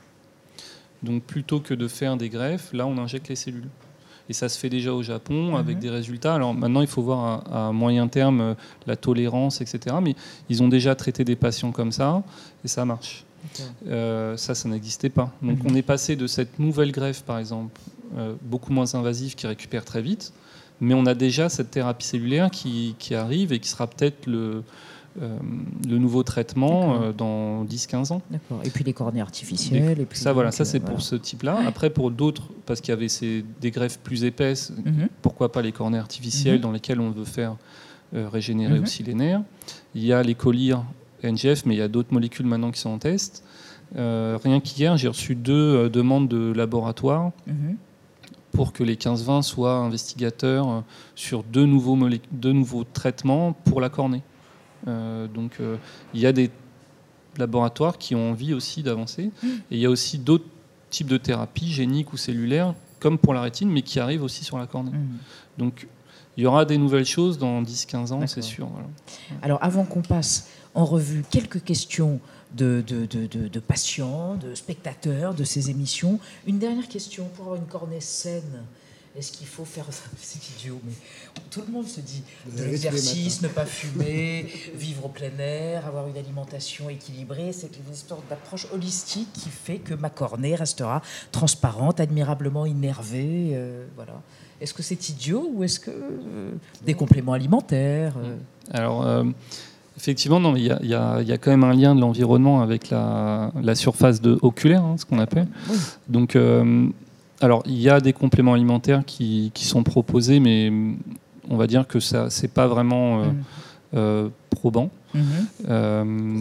Donc plutôt que de faire des greffes, là, on injecte les cellules. Et ça se fait déjà au Japon mmh. avec des résultats. Alors maintenant, il faut voir à, à moyen terme euh, la tolérance, et cetera. Mais ils ont déjà traité des patients comme ça et ça marche. Okay. Euh, ça, ça n'existait pas. Donc mmh. on est passé de cette nouvelle greffe, par exemple, euh, beaucoup moins invasive, qui récupère très vite, mais on a déjà cette thérapie cellulaire qui, qui arrive et qui sera peut-être le, euh, le nouveau traitement euh, dans dix à quinze ans. D'accord. Et puis les cornées artificielles. Les, et puis ça, voilà, donc, ça c'est euh, pour voilà. ce type-là. Ouais. Après, pour d'autres, parce qu'il y avait ces, des greffes plus épaisses, mmh. pourquoi pas les cornées artificielles mmh. dans lesquelles on veut faire euh, régénérer mmh. aussi les nerfs. Il y a les collyres N G F, mais il y a d'autres molécules maintenant qui sont en test. Euh, rien qu'hier, j'ai reçu deux euh, demandes de laboratoire mmh. pour que les quinze vingt soient investigateurs euh, sur deux nouveaux, molé- deux nouveaux traitements pour la cornée. Euh, donc euh, il y a des laboratoires qui ont envie aussi d'avancer. Mmh. Et il y a aussi d'autres types de thérapies, géniques ou cellulaires, comme pour la rétine, mais qui arrivent aussi sur la cornée. Mmh. Donc il y aura des nouvelles choses dans dix à quinze ans, D'accord. c'est sûr. Voilà. Alors avant qu'on passe en revue quelques questions de, de, de, de, de patients, de spectateurs de ces émissions, une dernière question pour avoir une cornée saine. Est-ce qu'il faut faire... C'est idiot, mais tout le monde se dit de l'exercice, ne pas fumer, vivre au plein air, avoir une alimentation équilibrée. C'est une histoire d'approche holistique qui fait que ma cornée restera transparente, admirablement innervée. Euh, voilà. Est-ce que c'est idiot ou est-ce que euh, des compléments alimentaires euh... Alors, euh, effectivement, non, il y, y, y a quand même un lien de l'environnement avec la, la surface de, oculaire, hein, ce qu'on appelle. Oui. Donc... Euh, Alors, il y a des compléments alimentaires qui, qui sont proposés, mais on va dire que ça, c'est pas vraiment euh, mmh. euh, probant. Mmh. Euh,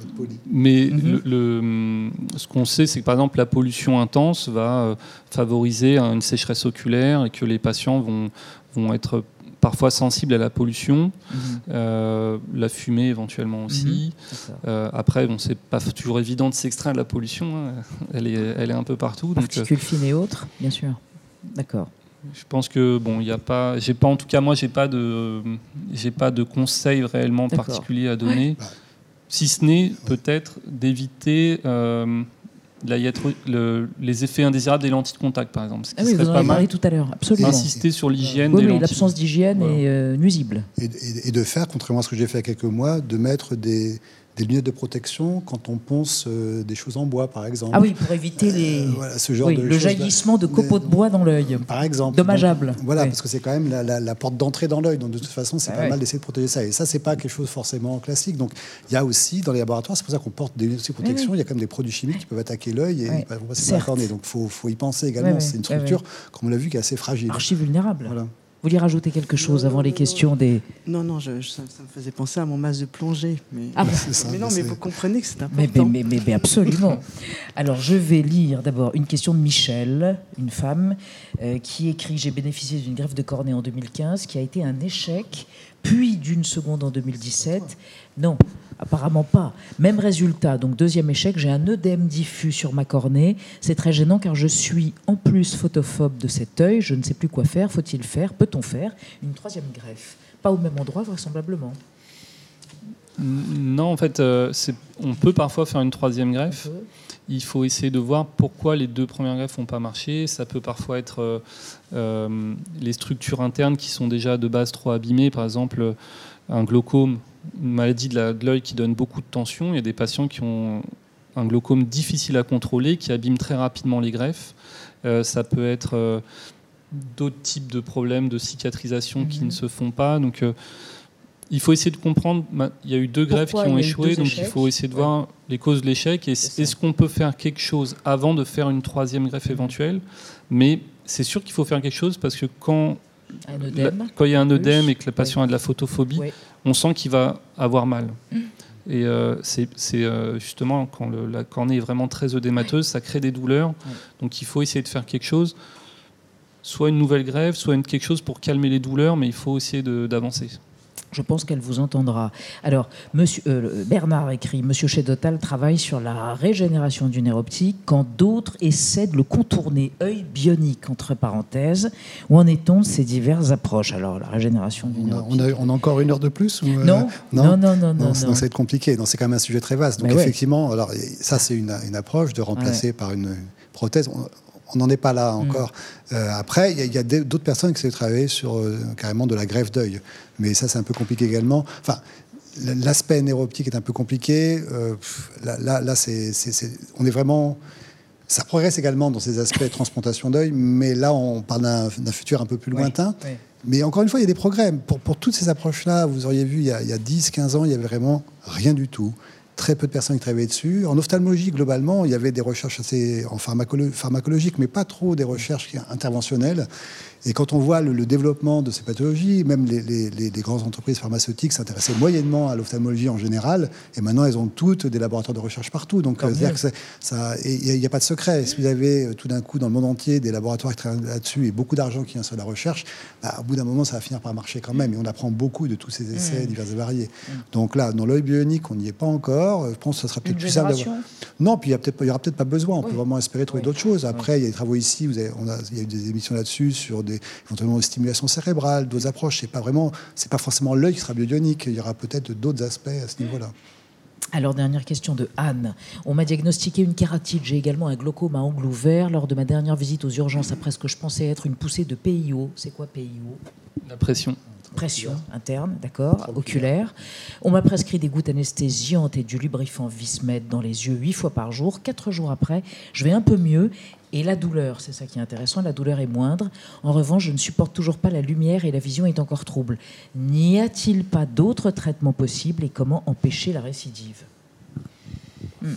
mais mmh. le, le, ce qu'on sait, c'est que par exemple, la pollution intense va favoriser une sécheresse oculaire et que les patients vont, vont être parfois sensibles à la pollution, mmh. euh, la fumée éventuellement aussi. Mmh. Euh, après, bon, c'est pas toujours évident de s'extraire de la pollution, hein. elle, est, elle est un peu partout. Particules fines et autres, bien sûr. D'accord. Je pense que bon, il y a pas, j'ai pas en tout cas moi, j'ai pas de, j'ai pas de conseils réellement D'accord. particuliers à donner, ouais. si ce n'est peut-être d'éviter. Euh, Là, il y a le, les effets indésirables des lentilles de contact, par exemple. Ce qui ah oui, serait vous en pas avez parlé mal. tout à l'heure, absolument. Insister sur l'hygiène oui, des mais lentilles. L'absence d'hygiène voilà. est euh, nuisible. Et, et, et de faire, contrairement à ce que j'ai fait il y a quelques mois, de mettre des, des lunettes de protection quand on ponce euh, des choses en bois, par exemple. Ah oui, pour éviter les... euh, voilà, ce genre oui, de le jaillissement de copeaux mais, de bois dans l'œil. Par exemple. Dommageable. Donc, voilà, oui. parce que c'est quand même la, la, la porte d'entrée dans l'œil. Donc de toute façon, c'est ah pas ouais. mal d'essayer de protéger ça. Et ça, c'est pas quelque chose forcément classique. Donc il y a aussi, dans les laboratoires, c'est pour ça qu'on porte des lunettes de protection, oui. il y a quand même des produits chimiques qui peuvent attaquer l'œil et oui. vont passer par la cornée. Donc il faut, faut y penser également. Oui, oui. C'est une structure, oui, oui. comme on l'a vu, qui est assez fragile. Archi vulnérable. Voilà. Vous vouliez rajouter quelque chose non, avant non, les non, questions non. des... Non, non, je, je, ça, ça me faisait penser à mon masque de plongée. Mais, ah, mais, ça, mais non, mais vous comprenez que c'est important. Mais, mais, mais, mais absolument. Alors, je vais lire d'abord une question de Michel, une femme, euh, qui écrit « J'ai bénéficié d'une greffe de cornée en deux mille quinze, qui a été un échec, puis d'une seconde en deux mille dix-sept. » Non, apparemment pas. Même résultat, donc deuxième échec, j'ai un œdème diffus sur ma cornée. C'est très gênant car je suis en plus photophobe de cet œil. Je ne sais plus quoi faire. Faut-il faire ? Peut-on faire une troisième greffe ? Pas au même endroit, vraisemblablement. Non, en fait, euh, c'est, on peut parfois faire une troisième greffe. Il faut essayer de voir pourquoi les deux premières greffes n'ont pas marché. Ça peut parfois être euh, euh, les structures internes qui sont déjà de base trop abîmées. Par exemple, un glaucome, une maladie de, la, de l'œil qui donne beaucoup de tension. Il y a des patients qui ont un glaucome difficile à contrôler, qui abîme très rapidement les greffes. Euh, ça peut être euh, d'autres types de problèmes de cicatrisation mmh. qui ne se font pas. Donc, euh, il faut essayer de comprendre. Il y a eu deux greffes qui ont échoué, donc échecs. Il faut essayer de ouais. voir les causes de l'échec. Et est-ce qu'on peut faire quelque chose avant de faire une troisième greffe éventuelle ? Mais c'est sûr qu'il faut faire quelque chose parce que quand, la, quand il y a un œdème et que le patient oui. a de la photophobie, oui. on sent qu'il va avoir mal. Mmh. Et euh, c'est, c'est euh, justement quand le, la cornée est vraiment très œdémateuse, ça crée des douleurs. Ouais. Donc il faut essayer de faire quelque chose, soit une nouvelle greffe, soit une, quelque chose pour calmer les douleurs, mais il faut essayer de, d'avancer. Je pense qu'elle vous entendra. Alors, monsieur, euh, Bernard écrit « Monsieur Chedotal travaille sur la régénération du nerf optique quand d'autres essaient de le contourner. Œil bionique, entre parenthèses. Où en est-on de ces diverses approches ?» Alors, la régénération du nerf optique... On a, on a encore une heure de plus ou, euh, non, non, non, non, non, non, non. non. Ça va être compliqué. Donc, c'est quand même un sujet très vaste. Donc, bah effectivement, ouais. alors, ça, c'est une, une approche de remplacer ouais. par une prothèse. On, On n'en est pas là encore. Mmh. Euh, après, il y, y a d'autres personnes qui essaient de travailler sur euh, carrément de la greffe d'œil. Mais ça, c'est un peu compliqué également. Enfin, l'aspect néro-optique est un peu compliqué. Euh, là, là, là c'est, c'est, c'est, on est vraiment... Ça progresse également dans ces aspects de transplantation d'œil, mais là, on parle d'un, d'un futur un peu plus lointain. Oui, oui. Mais encore une fois, il y a des progrès. Pour, pour toutes ces approches-là, vous auriez vu, il y a, il y a dix quinze ans, il n'y avait vraiment rien du tout. Très peu de personnes qui travaillaient dessus. En ophtalmologie, globalement, il y avait des recherches assez en pharmacolo- pharmacologiques, mais pas trop des recherches interventionnelles. Et quand on voit le, le développement de ces pathologies, même les, les, les, les grandes entreprises pharmaceutiques s'intéressaient moyennement à l'ophtalmologie en général, et maintenant elles ont toutes des laboratoires de recherche partout. Donc, euh, c'est-à-dire que ça, il n'y a pas de secret. Si vous avez tout d'un coup dans le monde entier des laboratoires qui travaillent là-dessus et beaucoup d'argent qui vient sur la recherche, bah, au bout d'un moment, ça va finir par marcher quand même. Et on apprend beaucoup de tous ces essais mmh. divers et variés. Mmh. Donc là, dans l'œil bionique, on n'y est pas encore. Je pense que ça sera peut-être Une plus simple. Non, puis il n'y aura peut-être pas besoin. On oui. peut vraiment espérer trouver oui. d'autres choses. Après, oui. il y a des travaux ici. Vous avez, on a, il y a eu des émissions là-dessus sur des éventuellement des stimulations cérébrales, d'autres approches. C'est pas vraiment, c'est pas forcément l'œil qui sera bionique. Il y aura peut-être d'autres aspects à ce niveau-là. Alors, dernière question de Anne. On m'a diagnostiqué une kératite. J'ai également un glaucome à angle ouvert. Lors de ma dernière visite aux urgences, après ce que je pensais être une poussée de P I O. C'est quoi P I O ? La pression. Pression interne, d'accord, oculaire. On m'a prescrit des gouttes anesthésiantes et du lubrifiant Vismed dans les yeux huit fois par jour. Quatre jours après, je vais un peu mieux. Et la douleur, c'est ça qui est intéressant, la douleur est moindre. En revanche, je ne supporte toujours pas la lumière et la vision est encore trouble. N'y a-t-il pas d'autres traitements possibles et comment empêcher la récidive ? hmm.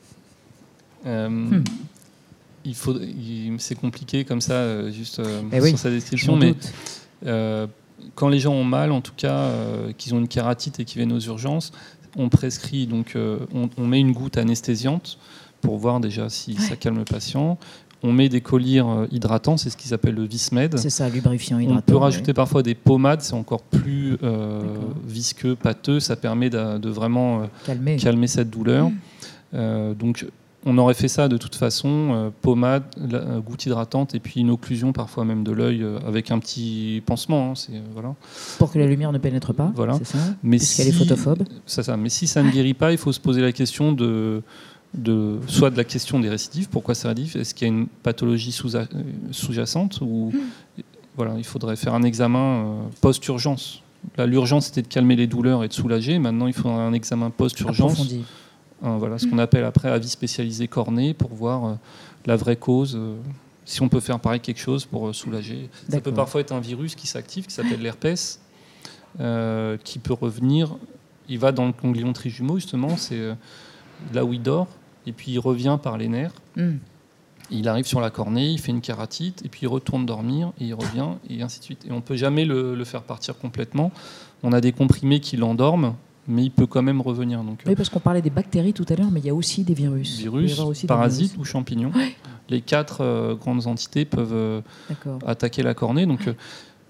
Euh, hmm. il faut, il, c'est compliqué comme ça, euh, juste euh, eh oui, sur sa description, mais euh, quand les gens ont mal, en tout cas, euh, qu'ils ont une kératite et qu'ils viennent aux urgences, on prescrit, donc euh, on, on met une goutte anesthésiante pour voir déjà si ouais. ça calme le patient. On met des collyres hydratants, c'est ce qu'ils appellent le Vismed. C'est ça, lubrifiant hydratant. On peut rajouter ouais. parfois des pommades, c'est encore plus euh, visqueux, pâteux. Ça permet de, de vraiment euh, calmer. calmer cette douleur. Mmh. Euh, donc, on aurait fait ça de toute façon, euh, pommade, la, euh, goutte hydratante et puis une occlusion parfois même de l'œil euh, avec un petit pansement. Hein, c'est, euh, voilà. Pour que la lumière ne pénètre pas, voilà. c'est ça. Mais puisqu'elle si, est photophobe. C'est ça. Mais si ça ne guérit pas, il faut se poser la question de... De, soit de la question des récidives, pourquoi c'est récidive, est-ce qu'il y a une pathologie sous, sous-jacente ou mmh. voilà, il faudrait faire un examen euh, post-urgence. Là, l'urgence c'était de calmer les douleurs et de soulager, maintenant il faudrait un examen post-urgence, euh, voilà, ce mmh. qu'on appelle après avis spécialisé cornée pour voir euh, la vraie cause, euh, si on peut faire pareil quelque chose pour euh, soulager. D'accord. Ça peut parfois être un virus qui s'active, qui s'appelle l'herpès, euh, qui peut revenir, il va dans le ganglion trijumeau justement, c'est euh, là où il dort. Et puis il revient par les nerfs, mm. il arrive sur la cornée, il fait une kératite, et puis il retourne dormir, et il revient, et ainsi de suite. Et on ne peut jamais le, le faire partir complètement. On a des comprimés qui l'endorment, mais il peut quand même revenir. Donc, oui, parce qu'on parlait des bactéries tout à l'heure, mais il y a aussi des virus. Virus, aussi parasites ou champignons. Ouais. Les quatre euh, grandes entités peuvent euh, attaquer la cornée. Donc, euh,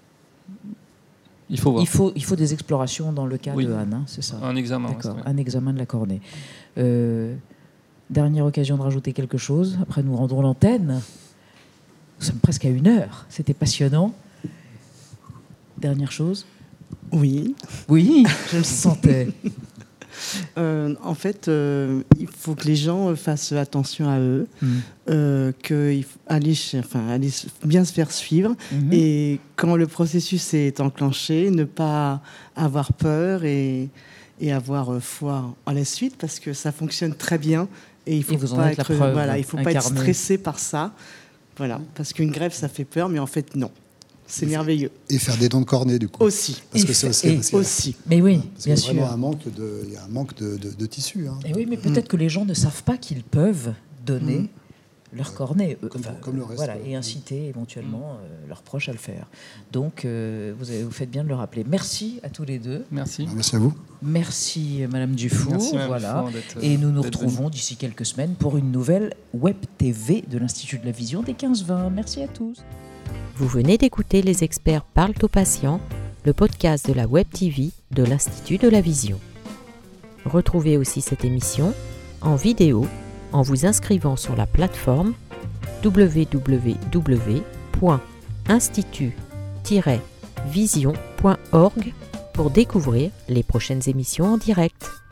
il faut voir. Il faut, il faut des explorations dans le cas oui. de Anne, hein, c'est ça. Un examen. D'accord, ouais, un examen de la cornée. Euh, Dernière occasion de rajouter quelque chose. Après, nous rendons l'antenne. Nous sommes presque à une heure. C'était passionnant. Dernière chose. Oui. Oui, je le sentais. euh, en fait, euh, il faut que les gens fassent attention à eux, mmh. euh, qu'il faut aller, enfin, aller bien se faire suivre. Mmh. Et quand le processus est enclenché, ne pas avoir peur et, et avoir foi en la suite, parce que ça fonctionne très bien. Et il ne faut, pas être, voilà, il faut pas être stressé par ça. Voilà, parce qu'une greffe, ça fait peur, mais en fait, non. C'est et merveilleux. Et faire des dons de cornée, du coup. Aussi. Parce et que c'est aussi. Et parce aussi. Mais oui, parce bien qu'il y a sûr. Vraiment un manque de, il y a un manque de, de, de tissu. Hein. Et oui, mais peut-être mmh. que les gens ne savent pas qu'ils peuvent donner mmh. leur cornée. Comme, enfin, comme le reste. Voilà, et inciter éventuellement euh, leurs proches à le faire. Donc, euh, vous, avez, vous faites bien de le rappeler. Merci à tous les deux. Merci. Merci à vous. Merci, Madame Dufour. Merci, Madame voilà. Dufour et nous nous retrouvons d'ici quelques semaines pour une nouvelle Web T V de l'Institut de la Vision des quinze vingt. Merci à tous. Vous venez d'écouter Les Experts parlent aux patients, le podcast de la Web T V de l'Institut de la Vision. Retrouvez aussi cette émission en vidéo en vous inscrivant sur la plateforme w w w point institut tiret vision point org pour découvrir les prochaines émissions en direct.